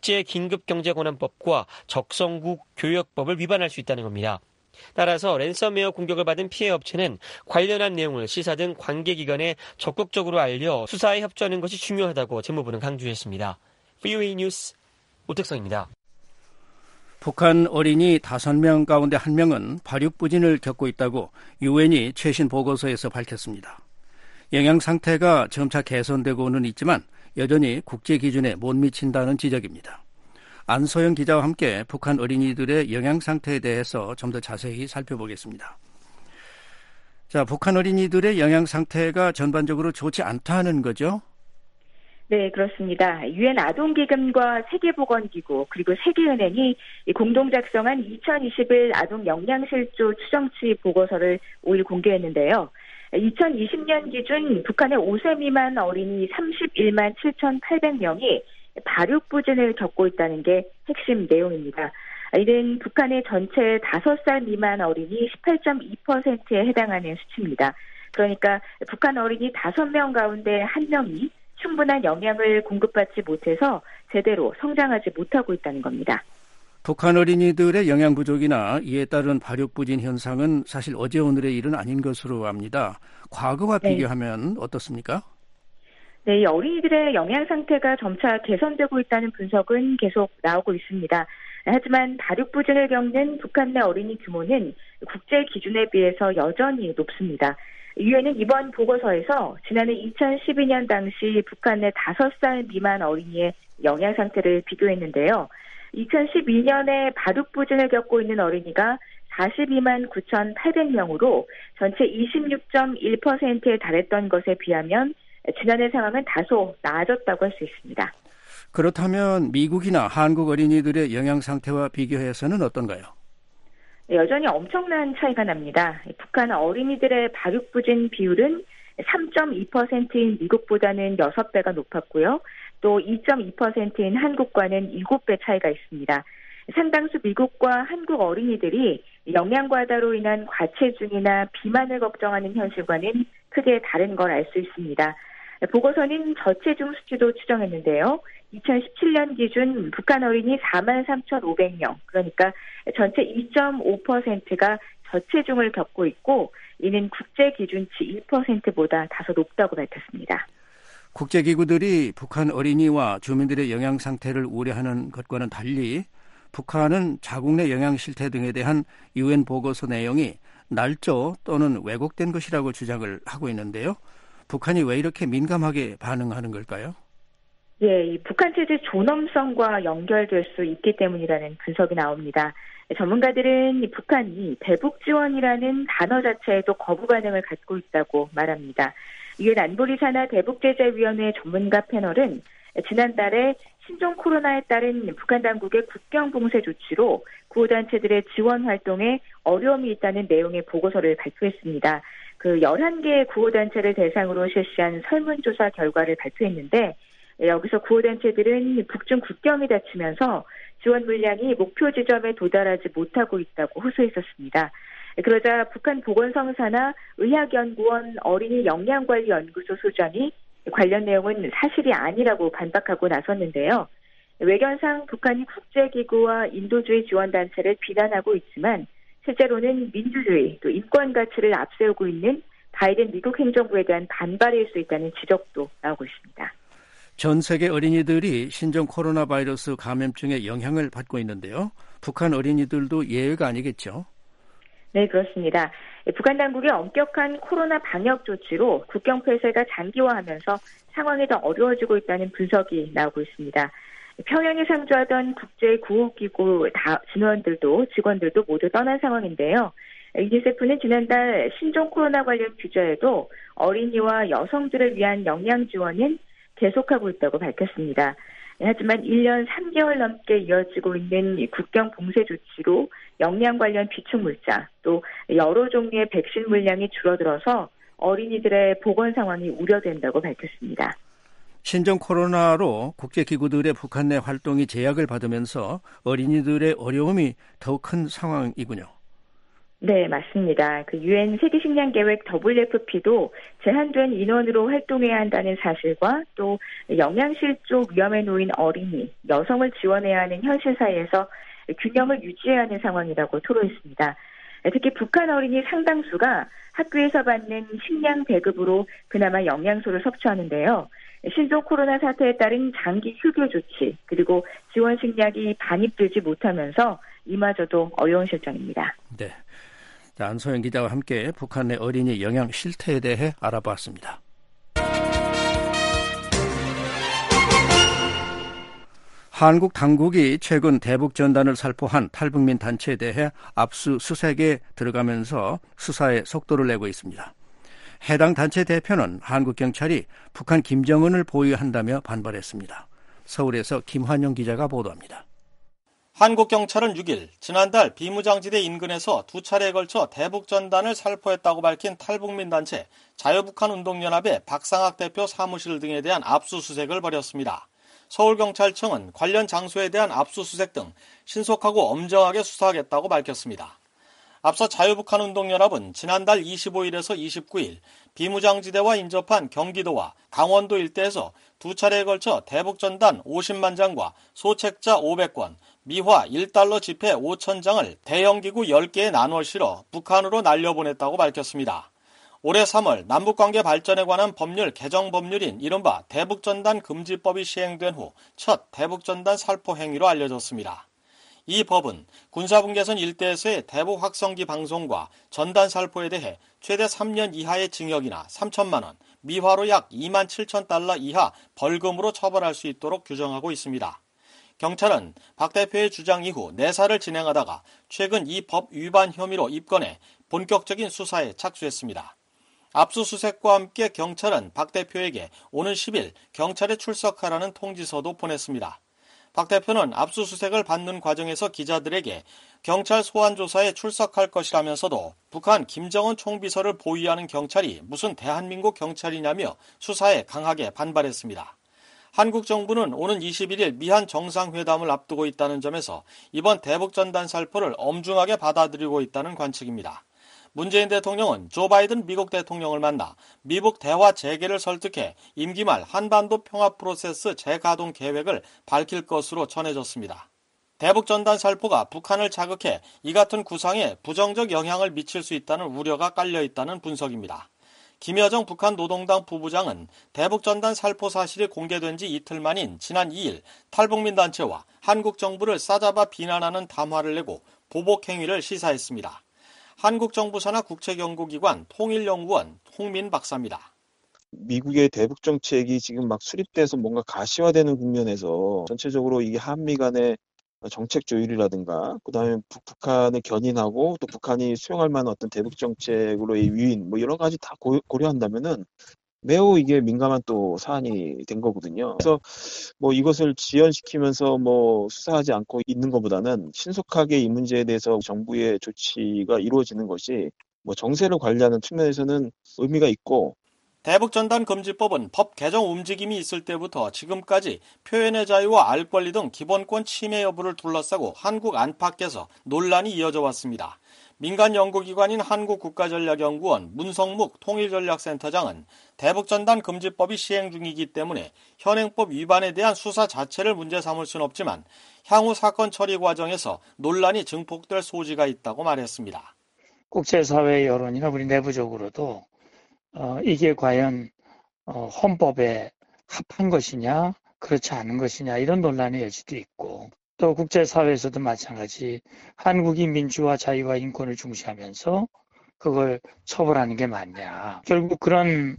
국제긴급경제권한법과 적성국 교역법을 위반할 수 있다는 겁니다. 따라서 랜섬웨어 공격을 받은 피해 업체는 관련한 내용을 시사 등 관계기관에 적극적으로 알려 수사에 협조하는 것이 중요하다고 재무부는 강조했습니다. 브이오에이 뉴스 오택성입니다. 북한 어린이 다섯 명 가운데 한 명은 발육부진을 겪고 있다고 유엔이 최신 보고서에서 밝혔습니다. 영양 상태가 점차 개선되고는 있지만 여전히 국제 기준에 못 미친다는 지적입니다. 안소영 기자와 함께 북한 어린이들의 영양 상태에 대해서 좀 더 자세히 살펴보겠습니다. 자, 북한 어린이들의 영양 상태가 전반적으로 좋지 않다는 거죠? 네, 그렇습니다. 유엔 아동기금과 세계보건기구 그리고 세계은행이 공동 작성한 이천이십일 아동 영양실조 추정치 보고서를 오일 공개했는데요. 이천이십 년 기준 북한의 오 세 미만 어린이 삼십일만 칠천팔백 명이 발육부진을 겪고 있다는 게 핵심 내용입니다. 이는 북한의 전체 다섯 살 미만 어린이 십팔 점 이 퍼센트에 해당하는 수치입니다. 그러니까 북한 어린이 다섯 명 가운데 한 명이 충분한 영양을 공급받지 못해서 제대로 성장하지 못하고 있다는 겁니다. 북한 어린이들의 영양 부족이나 이에 따른 발육부진 현상은 사실 어제 오늘의 일은 아닌 것으로 압니다. 과거와 네. 비교하면 어떻습니까? 네, 이 어린이들의 영양 상태가 점차 개선되고 있다는 분석은 계속 나오고 있습니다. 하지만 발육부진을 겪는 북한 내 어린이 규모는 국제 기준에 비해서 여전히 높습니다. 유엔은 이번 보고서에서 지난해 이천십이 년 당시 북한 내 다섯 살 미만 어린이의 영양 상태를 비교했는데요. 이천십이 년에 발육부진을 겪고 있는 어린이가 사십이만 구천팔백 명으로 전체 이십육 점 일 퍼센트에 달했던 것에 비하면 지난해 상황은 다소 나아졌다고 할 수 있습니다. 그렇다면 미국이나 한국 어린이들의 영양 상태와 비교해서는 어떤가요? 여전히 엄청난 차이가 납니다. 북한 어린이들의 발육부진 비율은 삼 점 이 퍼센트인 미국보다는 여섯 배가 높았고요. 또 이 점 이 퍼센트인 한국과는 일곱 배 차이가 있습니다. 상당수 미국과 한국 어린이들이 영양과다로 인한 과체중이나 비만을 걱정하는 현실과는 크게 다른 걸 알 수 있습니다. 보고서는 저체중 수치도 추정했는데요. 이천십칠 년 기준 북한 어린이 사만 삼천오백 명, 그러니까 전체 이 점 오 퍼센트가 저체중을 겪고 있고 이는 국제 기준치 일 퍼센트보다 다소 높다고 밝혔습니다. 국제기구들이 북한 어린이와 주민들의 영양 상태를 우려하는 것과는 달리 북한은 자국 내 영양 실태 등에 대한 유엔 보고서 내용이 날조 또는 왜곡된 것이라고 주장을 하고 있는데요. 북한이 왜 이렇게 민감하게 반응하는 걸까요? 예, 이 북한 체제 존엄성과 연결될 수 있기 때문이라는 분석이 나옵니다. 전문가들은 이 북한이 대북 지원이라는 단어 자체에도 거부 반응을 갖고 있다고 말합니다. 유엔 안보리 산하 대북제재위원회 전문가 패널은 지난달에 신종 코로나에 따른 북한 당국의 국경 봉쇄 조치로 구호단체들의 지원 활동에 어려움이 있다는 내용의 보고서를 발표했습니다. 그 열한 개의 구호단체를 대상으로 실시한 설문조사 결과를 발표했는데 여기서 구호단체들은 북중 국경이 닫히면서 지원 물량이 목표 지점에 도달하지 못하고 있다고 호소했었습니다. 그러자 북한 보건성사나 의학연구원 어린이 영양관리연구소 소장이 관련 내용은 사실이 아니라고 반박하고 나섰는데요. 외견상 북한이 국제기구와 인도주의 지원단체를 비난하고 있지만 실제로는 민주주의 또 인권 가치를 앞세우고 있는 바이든 미국 행정부에 대한 반발일 수 있다는 지적도 나오고 있습니다. 전 세계 어린이들이 신종 코로나 바이러스 감염증에 영향을 받고 있는데요. 북한 어린이들도 예외가 아니겠죠? 네, 그렇습니다. 북한 당국의 엄격한 코로나 방역 조치로 국경 폐쇄가 장기화하면서 상황이 더 어려워지고 있다는 분석이 나오고 있습니다. 평양에 상주하던 국제구호기구 진원들도 직원들도 모두 떠난 상황인데요. 유니세프는 지난달 신종 코로나 관련 규제에도 어린이와 여성들을 위한 영양 지원은 계속하고 있다고 밝혔습니다. 하지만 일 년 삼 개월 넘게 이어지고 있는 국경 봉쇄 조치로 영양 관련 비축 물자 또 여러 종류의 백신 물량이 줄어들어서 어린이들의 보건 상황이 우려된다고 밝혔습니다. 신종 코로나로 국제기구들의 북한 내 활동이 제약을 받으면서 어린이들의 어려움이 더 큰 상황이군요. 네, 맞습니다. 그 유엔 세계식량계획 더블유에프피도 제한된 인원으로 활동해야 한다는 사실과 또 영양실조 위험에 놓인 어린이, 여성을 지원해야 하는 현실 사이에서 균형을 유지해야 하는 상황이라고 토로했습니다. 특히 북한 어린이 상당수가 학교에서 받는 식량 배급으로 그나마 영양소를 섭취하는데요. 신종 코로나 사태에 따른 장기 휴교 조치 그리고 지원 식량이 반입되지 못하면서 이마저도 어려운 실정입니다. 네, 자, 안소영 기자와 함께 북한 내 어린이 영양 실태에 대해 알아봤습니다. 한국 당국이 최근 대북 전단을 살포한 탈북민 단체에 대해 압수수색에 들어가면서 수사에 속도를 내고 있습니다. 해당 단체 대표는 한국 경찰이 북한 김정은을 보유한다며 반발했습니다. 서울에서 김환영 기자가 보도합니다. 한국 경찰은 육 일 지난달 비무장지대 인근에서 두 차례에 걸쳐 대북 전단을 살포했다고 밝힌 탈북민 단체 자유북한운동연합의 박상학 대표 사무실 등에 대한 압수수색을 벌였습니다. 서울경찰청은 관련 장소에 대한 압수수색 등 신속하고 엄정하게 수사하겠다고 밝혔습니다. 앞서 자유북한운동연합은 지난달 이십오 일에서 이십구 일 비무장지대와 인접한 경기도와 강원도 일대에서 두 차례에 걸쳐 대북전단 오십만 장과 소책자 오백 권, 미화 일 달러 지폐 오천 장을 대형기구 열 개에 나눠 실어 북한으로 날려보냈다고 밝혔습니다. 올해 삼월 남북관계 발전에 관한 법률 개정 법률인 이른바 대북전단 금지법이 시행된 후 첫 대북전단 살포 행위로 알려졌습니다. 이 법은 군사분계선 일대에서의 대북 확성기 방송과 전단 살포에 대해 최대 삼 년 이하의 징역이나 삼천만 원, 미화로 약 이만 칠천 달러 이하 벌금으로 처벌할 수 있도록 규정하고 있습니다. 경찰은 박 대표의 주장 이후 내사를 진행하다가 최근 이 법 위반 혐의로 입건해 본격적인 수사에 착수했습니다. 압수수색과 함께 경찰은 박 대표에게 오는 십 일 경찰에 출석하라는 통지서도 보냈습니다. 박 대표는 압수수색을 받는 과정에서 기자들에게 경찰 소환조사에 출석할 것이라면서도 북한 김정은 총비서를 보위하는 경찰이 무슨 대한민국 경찰이냐며 수사에 강하게 반발했습니다. 한국 정부는 오는 이십일 일 미한 정상회담을 앞두고 있다는 점에서 이번 대북전단 살포를 엄중하게 받아들이고 있다는 관측입니다. 문재인 대통령은 조 바이든 미국 대통령을 만나 미북 대화 재개를 설득해 임기 말 한반도 평화 프로세스 재가동 계획을 밝힐 것으로 전해졌습니다. 대북전단 살포가 북한을 자극해 이 같은 구상에 부정적 영향을 미칠 수 있다는 우려가 깔려 있다는 분석입니다. 김여정 북한 노동당 부부장은 대북전단 살포 사실이 공개된 지 이틀 만인 지난 이 일 탈북민 단체와 한국 정부를 싸잡아 비난하는 담화를 내고 보복 행위를 시사했습니다. 한국 정부 산하 국책연구기관 통일연구원 홍민 박사입니다. 미국의 대북 정책이 지금 막 수립돼서 뭔가 가시화되는 국면에서 전체적으로 이게 한미 간의 정책 조율이라든가 그다음에 북한을 견인하고 또 북한이 수용할 만한 어떤 대북 정책으로의 유인 뭐 여러 가지 다 고, 고려한다면은 매우 이게 민감한 또 사안이 된 거거든요. 그래서 뭐 이것을 지연시키면서 뭐 수사하지 않고 있는 것보다는 신속하게 이 문제에 대해서 정부의 조치가 이루어지는 것이 뭐 정세를 관리하는 측면에서는 의미가 있고. 대북전단 금지법은 법 개정 움직임이 있을 때부터 지금까지 표현의 자유와 알 권리 등 기본권 침해 여부를 둘러싸고 한국 안팎에서 논란이 이어져 왔습니다. 민간 연구기관인 한국국가전략연구원 문성묵 통일전략센터장은 대북전단 금지법이 시행 중이기 때문에 현행법 위반에 대한 수사 자체를 문제 삼을 수는 없지만 향후 사건 처리 과정에서 논란이 증폭될 소지가 있다고 말했습니다. 국제사회 여론이나 우리 내부적으로도 어, 이게 과연 어, 헌법에 합한 것이냐 그렇지 않은 것이냐 이런 논란의 여지도 있고 또 국제사회에서도 마찬가지 한국이 민주화 자유와 인권을 중시하면서 그걸 처벌하는 게 맞냐. 결국 그런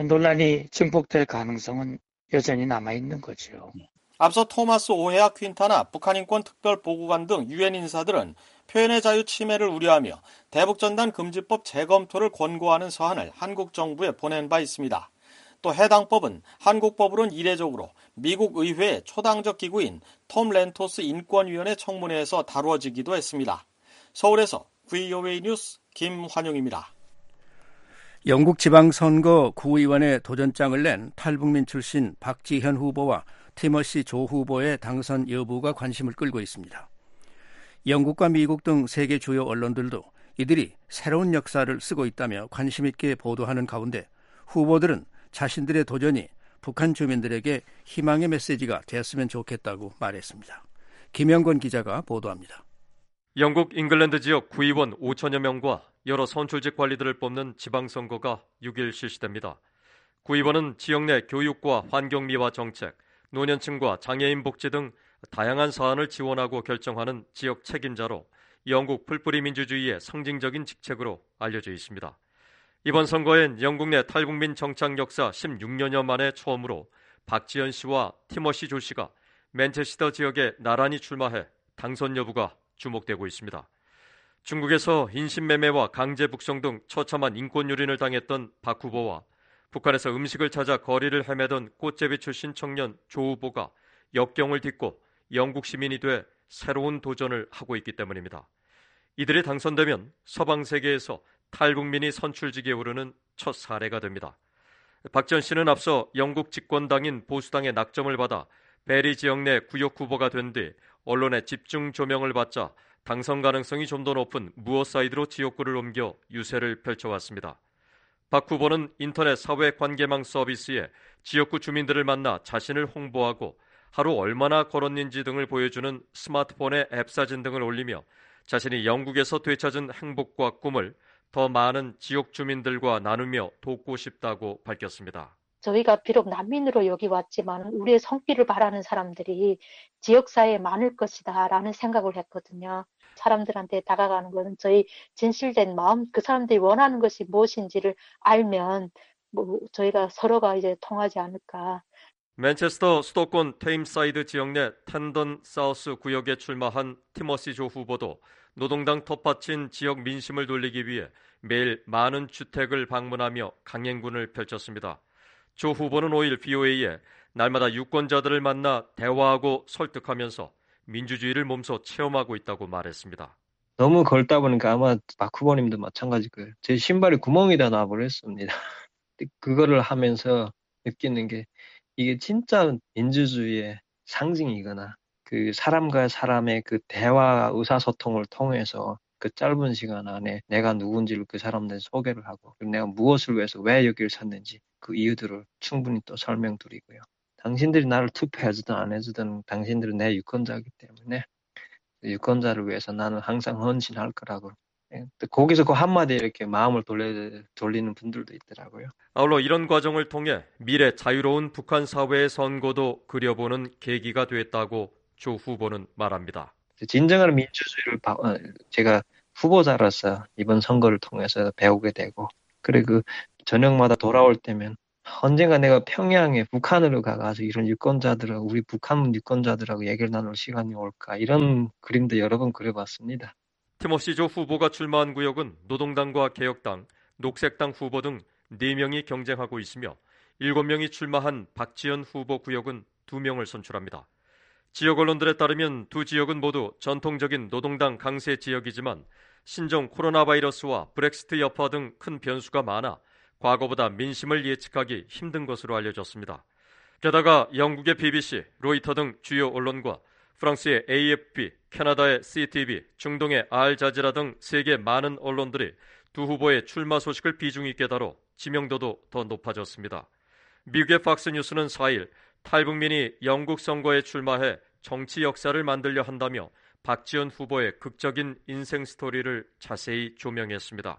논란이 증폭될 가능성은 여전히 남아있는 거죠. 앞서 토마스 오헤아 퀸타나 북한인권 특별보고관 등 유엔 인사들은 표현의 자유 침해를 우려하며 대북전단 금지법 재검토를 권고하는 서한을 한국 정부에 보낸 바 있습니다. 또 해당 법은 한국법으로는 이례적으로 미국 의회의 초당적 기구인 톰 렌토스 인권위원회 청문회에서 다루어지기도 했습니다. 서울에서 브이오에이 뉴스 김환용입니다. 영국 지방선거 구의원에 도전장을 낸 탈북민 출신 박지현 후보와 티머시 조 후보의 당선 여부가 관심을 끌고 있습니다. 영국과 미국 등 세계 주요 언론들도 이들이 새로운 역사를 쓰고 있다며 관심 있게 보도하는 가운데 후보들은 자신들의 도전이 북한 주민들에게 희망의 메시지가 되었으면 좋겠다고 말했습니다. 김영건 기자가 보도합니다. 영국 잉글랜드 지역 구의원 오천여 명과 여러 선출직 관리들을 뽑는 지방선거가 육 일 실시됩니다. 구의원은 지역 내 교육과 환경미화 정책, 노년층과 장애인 복지 등 다양한 사안을 지원하고 결정하는 지역 책임자로 영국 풀뿌리 민주주의의 상징적인 직책으로 알려져 있습니다. 이번 선거엔 영국 내 탈북민 정착 역사 십육 년여 만에 처음으로 박지현 씨와 티머시 조 씨가 맨체스터 지역에 나란히 출마해 당선 여부가 주목되고 있습니다. 중국에서 인신매매와 강제 북송 등 처참한 인권유린을 당했던 박 후보와 북한에서 음식을 찾아 거리를 헤매던 꽃제비 출신 청년 조 후보가 역경을 딛고 영국 시민이 돼 새로운 도전을 하고 있기 때문입니다. 이들이 당선되면 서방 세계에서 탈북민이 선출직에 오르는 첫 사례가 됩니다. 박지현 씨는 앞서 영국 집권당인 보수당의 낙점을 받아 베리 지역 내 구역 후보가 된 뒤 언론의 집중 조명을 받자 당선 가능성이 좀 더 높은 무어사이드로 지역구를 옮겨 유세를 펼쳐왔습니다. 박 후보는 인터넷 사회관계망 서비스에 지역구 주민들을 만나 자신을 홍보하고 하루 얼마나 걸었는지 등을 보여주는 스마트폰의 앱 사진 등을 올리며 자신이 영국에서 되찾은 행복과 꿈을 더 많은 지역 주민들과 나누며 돕고 싶다고 밝혔습니다. 저희가 비록 난민으로 여기 왔지만 우리의 손길을 바라는 사람들이 지역사회에 많을 것이다라는 생각을 했거든요. 사람들한테 다가가는 것은 저희 진실된 마음, 그 사람들이 원하는 것이 무엇인지를 알면 뭐 저희가 서로가 이제 통하지 않을까. 맨체스터 수도권 테임사이드 지역 내 텐던 사우스 구역에 출마한 티머시 조 후보도 노동당 텃밭인 지역 민심을 돌리기 위해 매일 많은 주택을 방문하며 강행군을 펼쳤습니다. 조 후보는 오일 브이오에이에 날마다 유권자들을 만나 대화하고 설득하면서 민주주의를 몸소 체험하고 있다고 말했습니다. 너무 걸다 보니까 아마 박 후보님도 마찬가지일 거예요. 제 신발에 구멍이 다 나버렸습니다. 그거를 하면서 느끼는 게 이게 진짜 민주주의의 상징이거나 그 사람과 사람의 그 대화 의사소통을 통해서 그 짧은 시간 안에 내가 누군지를 그 사람들 소개를 하고 내가 무엇을 위해서 왜 여기를 샀는지 그 이유들을 충분히 또 설명드리고요. 당신들이 나를 투표해주든 안 해주든 당신들은 내 유권자이기 때문에 유권자를 위해서 나는 항상 헌신할 거라고. 거기서 그 한마디에 이렇게 마음을 돌려, 돌리는 분들도 있더라고요. 아울러 이런 과정을 통해 미래 자유로운 북한 사회의 선고도 그려보는 계기가 됐다고 조 후보는 말합니다. 진정한 민주주의를 제가 후보자로서 이번 선거를 통해서 배우게 되고 그리고 저녁마다 돌아올 때면 언젠가 내가 평양에 북한으로 가서 이런 유권자들하고 우리 북한 유권자들하고 얘기를 나눌 시간이 올까 이런 그림도 여러 번 그려봤습니다. 티머시 조 후보가 출마한 구역은 노동당과 개혁당, 녹색당 후보 등 네 명이 경쟁하고 있으며 일곱 명이 출마한 박지원 후보 구역은 두 명을 선출합니다. 지역 언론들에 따르면 두 지역은 모두 전통적인 노동당 강세 지역이지만 신종 코로나 바이러스와 브렉시트 여파 등 큰 변수가 많아 과거보다 민심을 예측하기 힘든 것으로 알려졌습니다. 게다가 영국의 비비씨, 로이터 등 주요 언론과 프랑스의 에이에프피, 캐나다의 씨티비, 중동의 알자지라 등 세계 많은 언론들이 두 후보의 출마 소식을 비중 있게 다뤄 지명도도 더 높아졌습니다. 미국의 팍스뉴스는 사일 탈북민이 영국 선거에 출마해 정치 역사를 만들려 한다며 박지원 후보의 극적인 인생 스토리를 자세히 조명했습니다.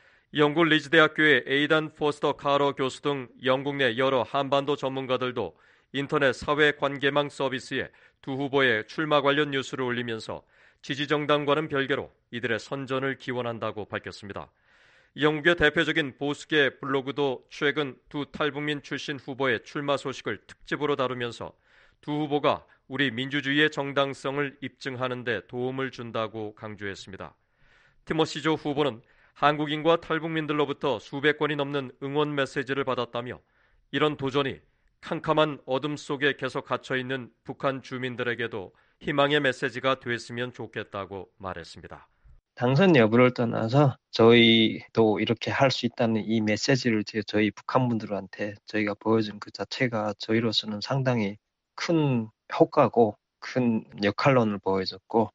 영국 리즈 대학교의 에이단 포스터 카러 교수 등 영국 내 여러 한반도 전문가들도 인터넷 사회관계망 서비스에 두 후보의 출마 관련 뉴스를 올리면서 지지정당과는 별개로 이들의 선전을 기원한다고 밝혔습니다. 영국의 대표적인 보수계 블로그도 최근 두 탈북민 출신 후보의 출마 소식을 특집으로 다루면서 두 후보가 우리 민주주의의 정당성을 입증하는 데 도움을 준다고 강조했습니다. 티머시 조 후보는 한국인과 탈북민들로부터 수백 건이 넘는 응원 메시지를 받았다며 이런 도전이 캄캄한 어둠 속에 계속 갇혀있는 북한 주민들에게도 희망의 메시지가 됐으면 좋겠다고 말했습니다. 당선 여부를 떠나서 저희도 이렇게 할 수 있다는 이 메시지를 저희 북한분들한테 저희가 보여준 그 자체가 저희로서는 상당히 큰 효과고 큰 역할론을 보여줬고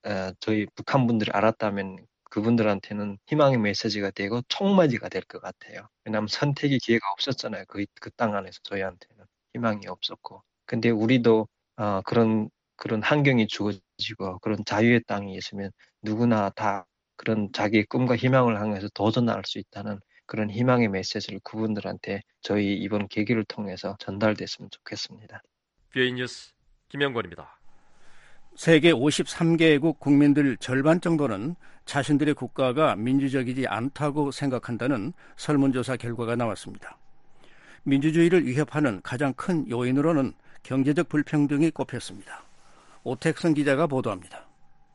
저희 북한분들이 알았다면 그분들한테는 희망의 메시지가 되고 총맞이가 될 것 같아요. 왜냐하면 선택의 기회가 없었잖아요. 그, 그 땅 안에서 저희한테는 희망이 없었고. 근데 우리도 어, 그런 그런 환경이 주어지고 그런 자유의 땅이 있으면 누구나 다 그런 자기의 꿈과 희망을 향해서 도전할 수 있다는 그런 희망의 메시지를 그분들한테 저희 이번 계기를 통해서 전달됐으면 좋겠습니다. 브이오에이 뉴스 김영권입니다. 세계 오십삼 개국 국민들 절반 정도는 자신들의 국가가 민주적이지 않다고 생각한다는 설문조사 결과가 나왔습니다. 민주주의를 위협하는 가장 큰 요인으로는 경제적 불평등이 꼽혔습니다. 오택선 기자가 보도합니다.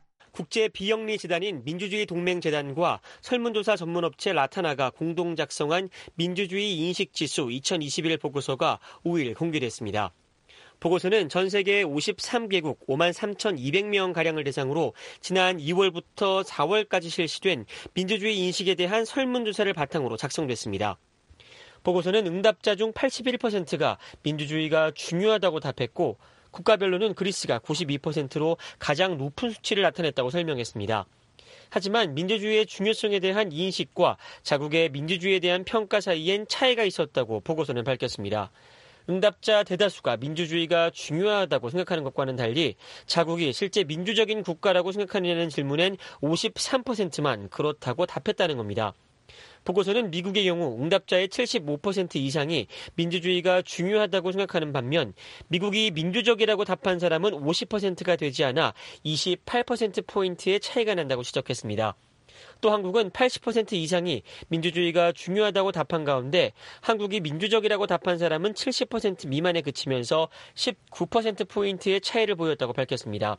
국제 비영리 재단인 민주주의 동맹재단과 설문조사 전문업체 라타나가 공동 작성한 민주주의 인식지수 이천이십일 보고서가 오일 공개됐습니다. 보고서는 전 세계 오십삼 개국 오만 삼천이백 명가량을 대상으로 지난 이월부터 사월까지 실시된 민주주의 인식에 대한 설문조사를 바탕으로 작성됐습니다. 보고서는 응답자 중 팔십일 퍼센트가 민주주의가 중요하다고 답했고 국가별로는 그리스가 구십이 퍼센트로 가장 높은 수치를 나타냈다고 설명했습니다. 하지만 민주주의의 중요성에 대한 인식과 자국의 민주주의에 대한 평가 사이엔 차이가 있었다고 보고서는 밝혔습니다. 응답자 대다수가 민주주의가 중요하다고 생각하는 것과는 달리 자국이 실제 민주적인 국가라고 생각하느냐는 질문엔 오십삼 퍼센트만 그렇다고 답했다는 겁니다. 보고서는 미국의 경우 응답자의 칠십오 퍼센트 이상이 민주주의가 중요하다고 생각하는 반면 미국이 민주적이라고 답한 사람은 오십 퍼센트가 되지 않아 이십팔 퍼센트포인트의 차이가 난다고 지적했습니다. 또 한국은 팔십 퍼센트 이상이 민주주의가 중요하다고 답한 가운데 한국이 민주적이라고 답한 사람은 칠십 퍼센트 미만에 그치면서 십구 퍼센트포인트의 차이를 보였다고 밝혔습니다.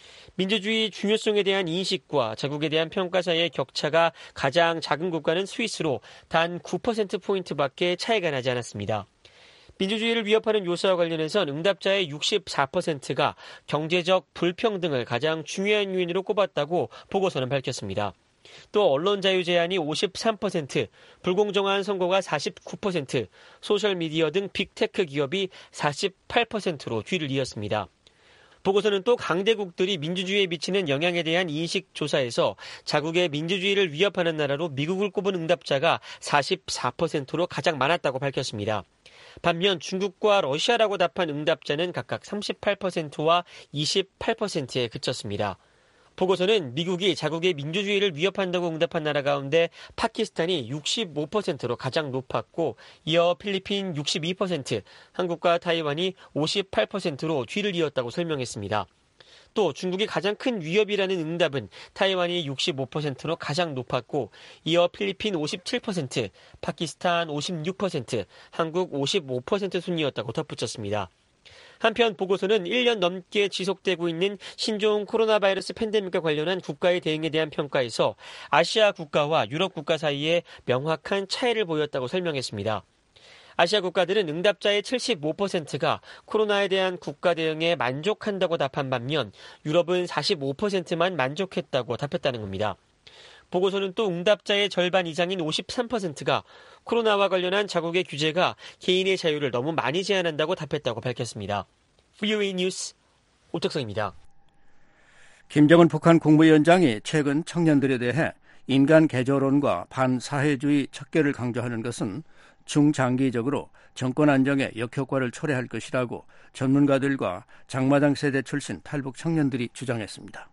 민주주의 중요성에 대한 인식과 자국에 대한 평가 사이의 격차가 가장 작은 국가는 스위스로 단 구 퍼센트포인트밖에 차이가 나지 않았습니다. 민주주의를 위협하는 요소와 관련해선 응답자의 육십사 퍼센트가 경제적 불평등을 가장 중요한 요인으로 꼽았다고 보고서는 밝혔습니다. 또 언론 자유 제한이 오십삼 퍼센트, 불공정한 선거가 사십구 퍼센트, 소셜미디어 등 빅테크 기업이 사십팔 퍼센트로 뒤를 이었습니다. 보고서는 또 강대국들이 민주주의에 미치는 영향에 대한 인식 조사에서 자국의 민주주의를 위협하는 나라로 미국을 꼽은 응답자가 사십사 퍼센트로 가장 많았다고 밝혔습니다. 반면 중국과 러시아라고 답한 응답자는 각각 삼십팔 퍼센트와 이십팔 퍼센트에 그쳤습니다. 보고서는 미국이 자국의 민주주의를 위협한다고 응답한 나라 가운데 파키스탄이 육십오 퍼센트로 가장 높았고 이어 필리핀 육십이 퍼센트, 한국과 타이완이 오십팔 퍼센트로 뒤를 이었다고 설명했습니다. 또 중국이 가장 큰 위협이라는 응답은 타이완이 육십오 퍼센트로 가장 높았고 이어 필리핀 오십칠 퍼센트, 파키스탄 오십육 퍼센트, 한국 오십오 퍼센트 순이었다고 덧붙였습니다. 한편 보고서는 일 년 넘게 지속되고 있는 신종 코로나 바이러스 팬데믹과 관련한 국가의 대응에 대한 평가에서 아시아 국가와 유럽 국가 사이에 명확한 차이를 보였다고 설명했습니다. 아시아 국가들은 응답자의 칠십오 퍼센트가 코로나에 대한 국가 대응에 만족한다고 답한 반면 유럽은 사십오 퍼센트만 만족했다고 답했다는 겁니다. 보고서는 또 응답자의 절반 이상인 오십삼 퍼센트가 코로나와 관련한 자국의 규제가 개인의 자유를 너무 많이 제한한다고 답했다고 밝혔습니다. 브이오에이 뉴스 오택성입니다. 김정은 북한 국무위원장이 최근 청년들에 대해 인간 개조론과 반사회주의 척결을 강조하는 것은 중장기적으로 정권 안정에 역효과를 초래할 것이라고 전문가들과 장마당 세대 출신 탈북 청년들이 주장했습니다.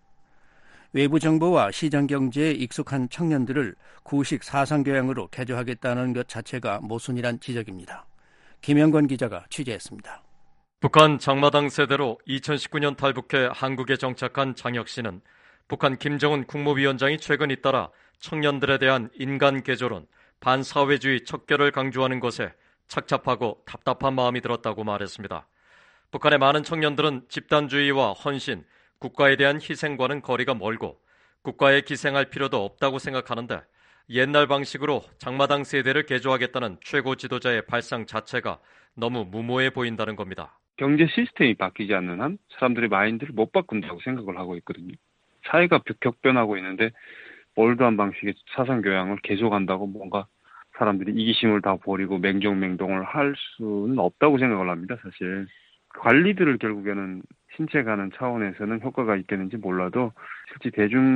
외부 정보와 시장 경제에 익숙한 청년들을 구식 사상교양으로 개조하겠다는 것 자체가 모순이란 지적입니다. 김영건 기자가 취재했습니다. 북한 장마당 세대로 이천십구 년 탈북해 한국에 정착한 장혁 씨는 북한 김정은 국무위원장이 최근 잇따라 청년들에 대한 인간 개조론, 반사회주의 척결을 강조하는 것에 착잡하고 답답한 마음이 들었다고 말했습니다. 북한의 많은 청년들은 집단주의와 헌신, 국가에 대한 희생과는 거리가 멀고 국가에 기생할 필요도 없다고 생각하는데 옛날 방식으로 장마당 세대를 개조하겠다는 최고 지도자의 발상 자체가 너무 무모해 보인다는 겁니다. 경제 시스템이 바뀌지 않는 한 사람들의 마인드를 못 바꾼다고 생각을 하고 있거든요. 사회가 격변하고 있는데 올드한 방식의 사상 교양을 계속한다고 뭔가 사람들이 이기심을 다 버리고 맹종맹동을 할 수는 없다고 생각을 합니다, 사실. 관리들을 결국에는 신체가는 차원에서는 효과가 있겠는지 몰라도 실제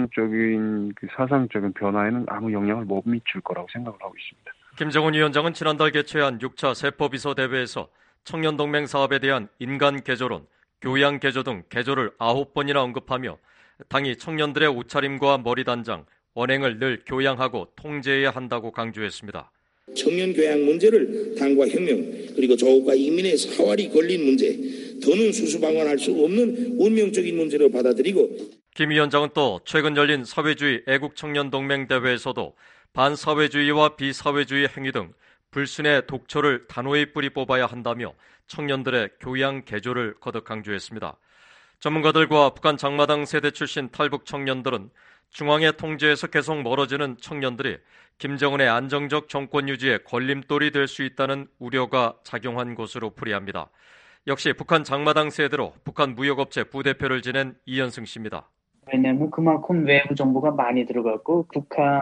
대중적인 그 사상적인 변화에는 아무 영향을 못 미칠 거라고 생각을 하고 있습니다. 김정은 위원장은 지난달 개최한 육 차 세포비서 대회에서 청년동맹 사업에 대한 인간 개조론, 교양 개조 등 개조를 아홉 번이나 언급하며 당이 청년들의 옷차림과 머리 단장, 언행을 늘 교양하고 통제해야 한다고 강조했습니다. 청년 교양 문제를 당과 혁명 그리고 조국과 인민의 사활이 걸린 문제, 더는 수수방관할 수 없는 운명적인 문제로 받아들이고 김 위원장은 또 최근 열린 사회주의 애국청년동맹 대회에서도 반사회주의와 비사회주의 행위 등 불순의 독초를 단호히 뿌리 뽑아야 한다며 청년들의 교양 개조를 거듭 강조했습니다. 전문가들과 북한 장마당 세대 출신 탈북 청년들은 중앙의 통제에서 계속 멀어지는 청년들이 김정은의 안정적 정권 유지에 걸림돌이 될 수 있다는 우려가 작용한 것으로 풀이합니다. 역시 북한 장마당 세대로 북한 무역업체 부대표를 지낸 이현승 씨입니다. 왜냐하면 그만큼 외부 정보가 많이 들어갔고 북한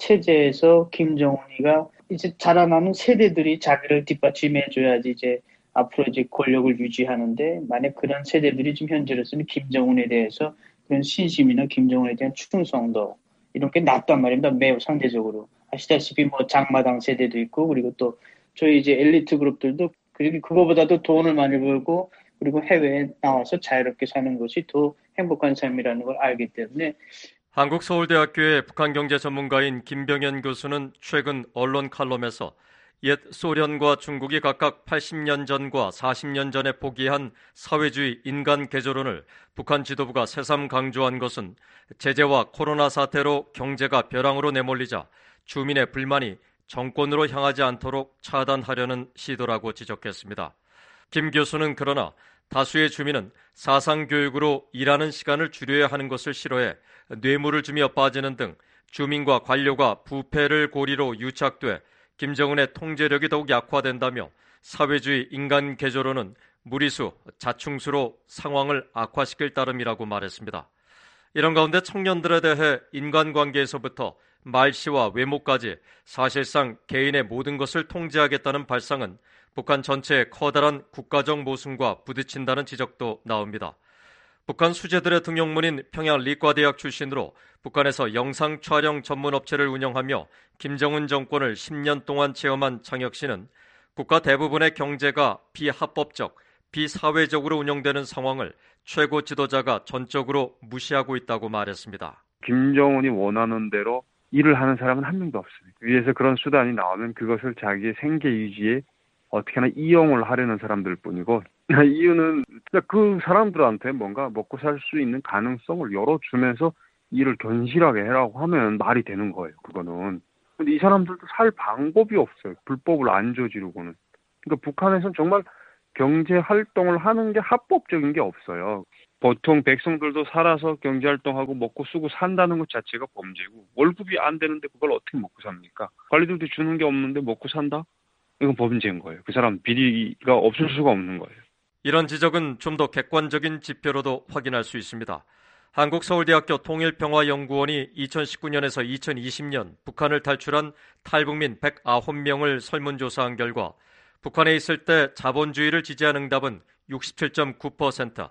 체제에서 김정은이가 이제 자라나는 세대들이 자기를 뒷받침해줘야지 이제 앞으로 이제 권력을 유지하는데 만약 그런 세대들이 지금 현재로서는 김정은에 대해서 그런 신심이나 김정은에 대한 충성도 이런 게 낮단 말입니다. 매우 상대적으로. 아시다시피 뭐 장마당 세대도 있고 그리고 또 저희 이제 엘리트 그룹들도 그리고 그거보다도 돈을 많이 벌고 그리고 해외에 나와서 자유롭게 사는 것이 더 행복한 삶이라는 걸 알기 때문에 한국서울대학교의 북한경제 전문가인 김병현 교수는 최근 언론 칼럼에서 옛 소련과 중국이 각각 팔십 년 전과 사십 년 전에 포기한 사회주의 인간 개조론을 북한 지도부가 새삼 강조한 것은 제재와 코로나 사태로 경제가 벼랑으로 내몰리자 주민의 불만이 정권으로 향하지 않도록 차단하려는 시도라고 지적했습니다. 김 교수는 그러나 다수의 주민은 사상교육으로 일하는 시간을 줄여야 하는 것을 싫어해 뇌물을 주며 빠지는 등 주민과 관료가 부패를 고리로 유착돼 김정은의 통제력이 더욱 약화된다며 사회주의 인간 개조론은 무리수, 자충수로 상황을 악화시킬 따름이라고 말했습니다. 이런 가운데 청년들에 대해 인간관계에서부터 말씨와 외모까지 사실상 개인의 모든 것을 통제하겠다는 발상은 북한 전체의 커다란 국가적 모순과 부딪힌다는 지적도 나옵니다. 북한 수재들의 등용문인 평양 리과대학 출신으로 북한에서 영상 촬영 전문 업체를 운영하며 김정은 정권을 십 년 동안 체험한 장혁 씨는 국가 대부분의 경제가 비합법적, 비사회적으로 운영되는 상황을 최고 지도자가 전적으로 무시하고 있다고 말했습니다. 김정은이 원하는 대로 일을 하는 사람은 한 명도 없습니다. 위에서 그런 수단이 나오면 그것을 자기의 생계 유지에 어떻게 하나 이용을 하려는 사람들 뿐이고, 이유는 그 사람들한테 뭔가 먹고 살 수 있는 가능성을 열어주면서 일을 견실하게 해라고 하면 말이 되는 거예요, 그거는. 근데 이 사람들도 살 방법이 없어요. 불법을 안 저지르고는. 그러니까 북한에서는 정말 경제 활동을 하는 게 합법적인 게 없어요. 보통 백성들도 살아서 경제 활동하고 먹고 쓰고 산다는 것 자체가 범죄고, 월급이 안 되는데 그걸 어떻게 먹고 삽니까? 관리들도 주는 게 없는데 먹고 산다? 이건 범죄인 거예요. 그 사람 비리가 없을 수가 없는 거예요. 이런 지적은 좀 더 객관적인 지표로도 확인할 수 있습니다. 한국서울대학교 통일평화연구원이 이천십구 년에서 이천이십 년 북한을 탈출한 탈북민 백구 명을 설문조사한 결과 북한에 있을 때 자본주의를 지지한 응답은 육십칠 점 구 퍼센트,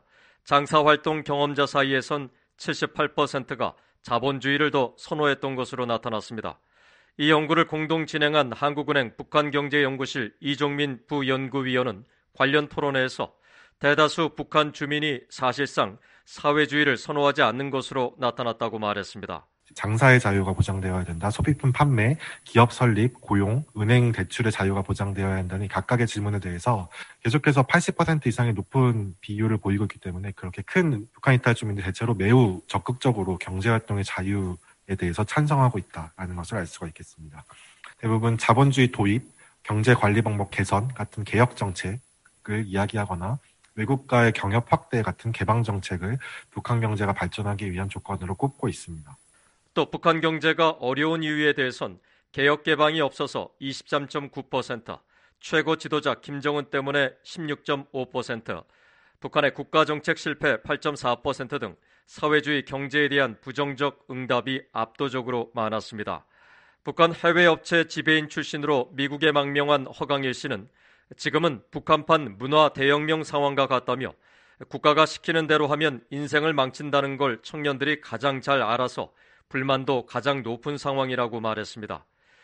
장사활동 경험자 사이에선 칠십팔 퍼센트가 자본주의를 더 선호했던 것으로 나타났습니다. 이 연구를 공동 진행한 한국은행 북한경제연구실 이종민 부연구위원은 관련 토론회에서 대다수 북한 주민이 사실상 사회주의를 선호하지 않는 것으로 나타났다고 말했습니다. 장사의 자유가 보장되어야 된다. 소비품 판매, 기업 설립, 고용, 은행 대출의 자유가 보장되어야 한다는 각각의 질문에 대해서 계속해서 팔십 퍼센트 이상의 높은 비율을 보이고 있기 때문에 그렇게 큰 북한 이탈 주민들 대체로 매우 적극적으로 경제활동의 자유에 대해서 찬성하고 있다는 것을 알 수가 있겠습니다. 대부분 자본주의 도입, 경제관리 방법 개선 같은 개혁 정책을 이야기하거나 외국과의 경협 확대 같은 개방 정책을 북한 경제가 발전하기 위한 조건으로 꼽고 있습니다. 또 북한 경제가 어려운 이유에 대해선 개혁 개방이 없어서 이십삼 점 구 퍼센트, 최고 지도자 김정은 때문에 십육 점 오 퍼센트, 북한의 국가정책 실패 팔 점 사 퍼센트 등 사회주의 경제에 대한 부정적 응답이 압도적으로 많았습니다. 북한 해외업체 지배인 출신으로 미국에 망명한 허강일 씨는 지금은 북한판 문화 대혁명 상황과 같다며 국가가 시키는 대로 하면 인생을 망친다는 걸 청년들이 가장 잘 알아서 불만도 가장 높은 상황이라고 말했습니다.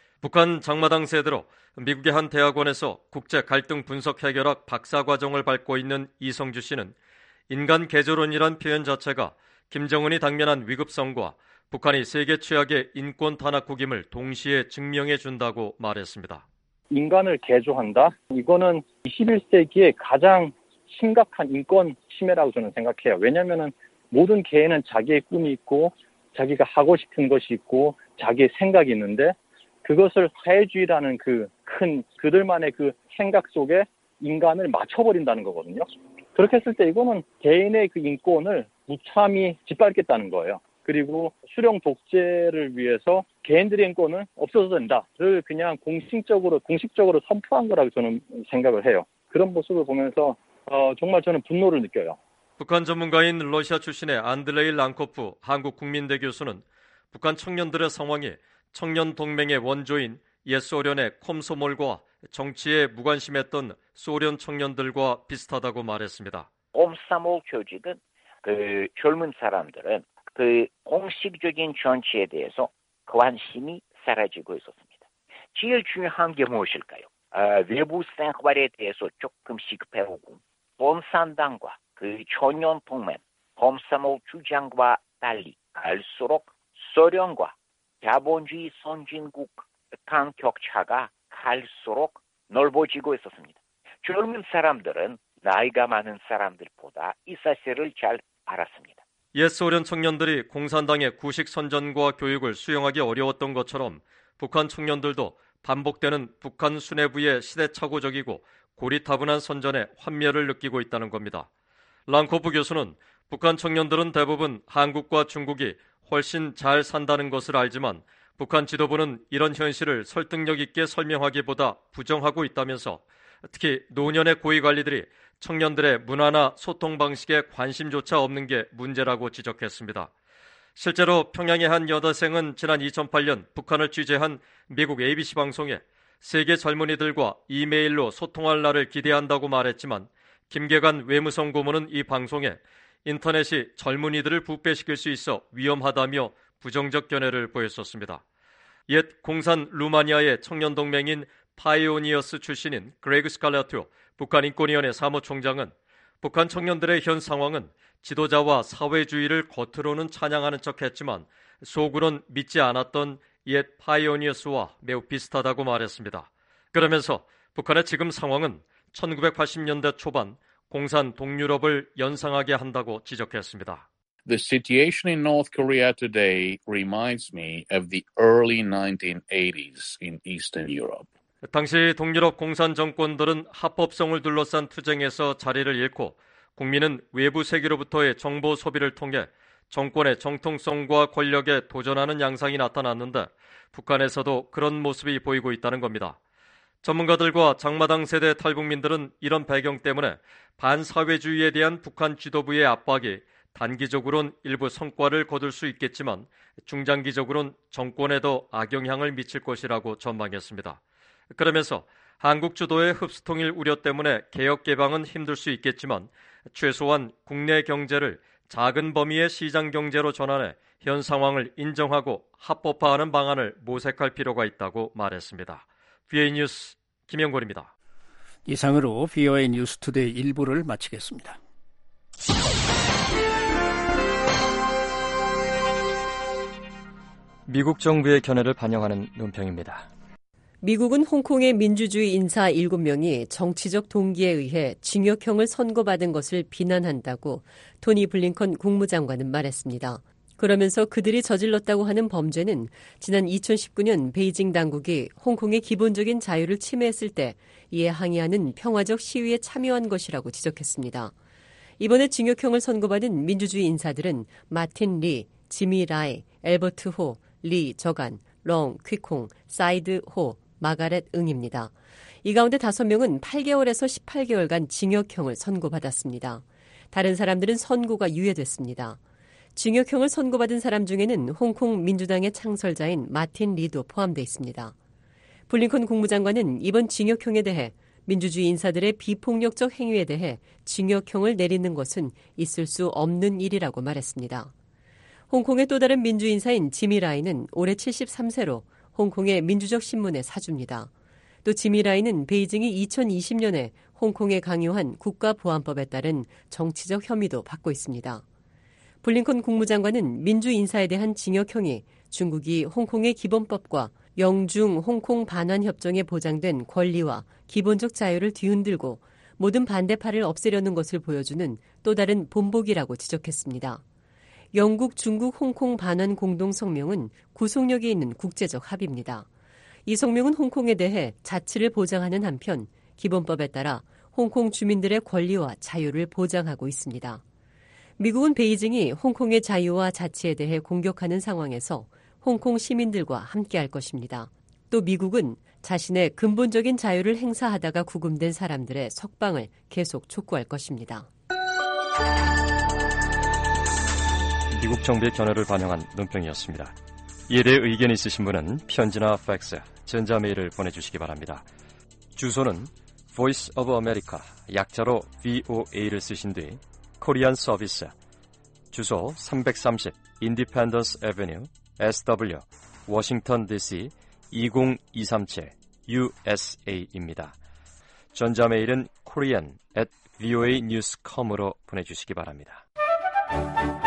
북한 장마당 세대로 미국의 한 대학원에서 국제 갈등 분석 해결학 박사과정을 밟고 있는 이성주 씨는 인간 개조론이란 표현 자체가 김정은이 당면한 위급성과 북한이 세계 최악의 인권 탄압국임을 동시에 증명해 준다고 말했습니다. 인간을 개조한다? 이거는 이십일 세기의 가장 심각한 인권 침해라고 저는 생각해요. 왜냐하면 모든 개인은 자기의 꿈이 있고 자기가 하고 싶은 것이 있고 자기의 생각이 있는데 그것을 사회주의라는 그 큰 그들만의 그 생각 속에 인간을 맞춰버린다는 거거든요. 그렇게 했을 때 이거는 개인의 그 인권을 무참히 짓밟겠다는 거예요. 그리고 수령 독재를 위해서 개인들의 인권은 없어져도 된다를 그냥 공식적으로 공식적으로 선포한 거라고 저는 생각을 해요. 그런 모습을 보면서 어, 정말 저는 분노를 느껴요. 북한 전문가인 러시아 출신의 안드레이 랑코프 한국국민대 교수는 북한 청년들의 상황이 청년 동맹의 원조인 옛 소련의 콤소몰과 정치에 무관심했던 소련 청년들과 비슷하다고 말했습니다. 콤소몰 조직은 그 젊은 사람들은 그 공식적인 정치에 대해서 관심이 사라지고 있었습니다. 제일 중요한 게 무엇일까요? 아, 외부 생활에 대해서 조금씩 배우고 공산당과 그 청년 동맹 콤소몰 주장과 달리 갈수록 소련과 자본주의 선진국 간 격차가 갈수록 넓어지고 있었습니다. 젊은 사람들은 나이가 많은 사람들보다 이 사실을 잘 알았습니다. 옛 소련 청년들이 공산당의 구식 선전과 교육을 수용하기 어려웠던 것처럼 북한 청년들도 반복되는 북한 수뇌부의 시대착오적이고 고리타분한 선전에 환멸을 느끼고 있다는 겁니다. 랑코프 교수는 북한 청년들은 대부분 한국과 중국이 훨씬 잘 산다는 것을 알지만 북한 지도부는 이런 현실을 설득력 있게 설명하기보다 부정하고 있다면서 특히 노년의 고위관리들이 청년들의 문화나 소통 방식에 관심조차 없는 게 문제라고 지적했습니다. 실제로 평양의 한 여대생은 지난 이천팔 년 북한을 취재한 미국 에이비씨 방송에 세계 젊은이들과 이메일로 소통할 날을 기대한다고 말했지만 김계관 외무성 고문은 이 방송에 인터넷이 젊은이들을 부패시킬 수 있어 위험하다며 부정적 견해를 보였었습니다. 옛 공산 루마니아의 청년동맹인 파이오니어스 출신인 그레그 스칼라토 북한인권위원회 사무총장은 북한 청년들의 현 상황은 지도자와 사회주의를 겉으로는 찬양하는 척했지만 속으론 믿지 않았던 옛 파이오니어스와 매우 비슷하다고 말했습니다. 그러면서 북한의 지금 상황은 천구백팔십 년대 초반 공산 동유럽을 연상하게 한다고 지적했습니다. The situation in North Korea today reminds me of the early nineteen eighties in Eastern Europe. 당시 동유럽 공산 정권들은 합법성을 둘러싼 투쟁에서 자리를 잃고 국민은 외부 세계로부터의 정보 소비를 통해 정권의 정통성과 권력에 도전하는 양상이 나타났는데 북한에서도 그런 모습이 보이고 있다는 겁니다. 전문가들과 장마당 세대 탈북민들은 이런 배경 때문에 반사회주의에 대한 북한 지도부의 압박이 단기적으론 일부 성과를 거둘 수 있겠지만 중장기적으론 정권에도 악영향을 미칠 것이라고 전망했습니다. 그러면서 한국 주도의 흡수통일 우려 때문에 개혁 개방은 힘들 수 있겠지만 최소한 국내 경제를 작은 범위의 시장 경제로 전환해 현 상황을 인정하고 합법화하는 방안을 모색할 필요가 있다고 말했습니다. 비오에이 뉴스 김영권입니다. 이상으로 비오에이 뉴스 투데이 일 부를 마치겠습니다. 미국 정부의 견해를 반영하는 논평입니다. 미국은 홍콩의 민주주의 인사 일곱 명이 정치적 동기에 의해 징역형을 선고받은 것을 비난한다고 토니 블링컨 국무장관은 말했습니다. 그러면서 그들이 저질렀다고 하는 범죄는 지난 이천십구 년 베이징 당국이 홍콩의 기본적인 자유를 침해했을 때 이에 항의하는 평화적 시위에 참여한 것이라고 지적했습니다. 이번에 징역형을 선고받은 민주주의 인사들은 마틴 리, 지미 라이, 엘버트 호, 리 저간, 렁 퀴콩, 사이드 호, 마가렛 응입니다. 이 가운데 다섯 명은 팔 개월에서 십팔 개월간 징역형을 선고받았습니다. 다른 사람들은 선고가 유예됐습니다. 징역형을 선고받은 사람 중에는 홍콩 민주당의 창설자인 마틴 리도 포함되어 있습니다. 블링컨 국무장관은 이번 징역형에 대해 민주주의 인사들의 비폭력적 행위에 대해 징역형을 내리는 것은 있을 수 없는 일이라고 말했습니다. 홍콩의 또 다른 민주인사인 지미 라이는 올해 칠십삼 세로 홍콩의 민주적 신문의 사주입니다. 또 지미 라이는 베이징이 이천이십 년에 홍콩에 강요한 국가보안법에 따른 정치적 혐의도 받고 있습니다. 블링컨 국무장관은 민주인사에 대한 징역형이 중국이 홍콩의 기본법과 영중 홍콩 반환 협정에 보장된 권리와 기본적 자유를 뒤흔들고 모든 반대파를 없애려는 것을 보여주는 또 다른 본보기라고 지적했습니다. 영국, 중국, 홍콩 반환 공동성명은 구속력이 있는 국제적 합의입니다. 이 성명은 홍콩에 대해 자치를 보장하는 한편 기본법에 따라 홍콩 주민들의 권리와 자유를 보장하고 있습니다. 미국은 베이징이 홍콩의 자유와 자치에 대해 공격하는 상황에서 홍콩 시민들과 함께할 것입니다. 또 미국은 자신의 근본적인 자유를 행사하다가 구금된 사람들의 석방을 계속 촉구할 것입니다. 미국 정부의 견해를 반영한 논평이었습니다. 이에 대해 의견 있으신 분은 편지나 팩스, 전자메일을 보내주시기 바랍니다. 주소는 Voice of America, 약자로 브이오에이를 쓰신 뒤 코리안 서비스, 주소 삼백삼십 Independence Avenue, 에스더블유, 워싱턴 디씨 이공이삼칠 유에스에이입니다. 전자메일은 korean at voanews dot com으로 보내주시기 바랍니다.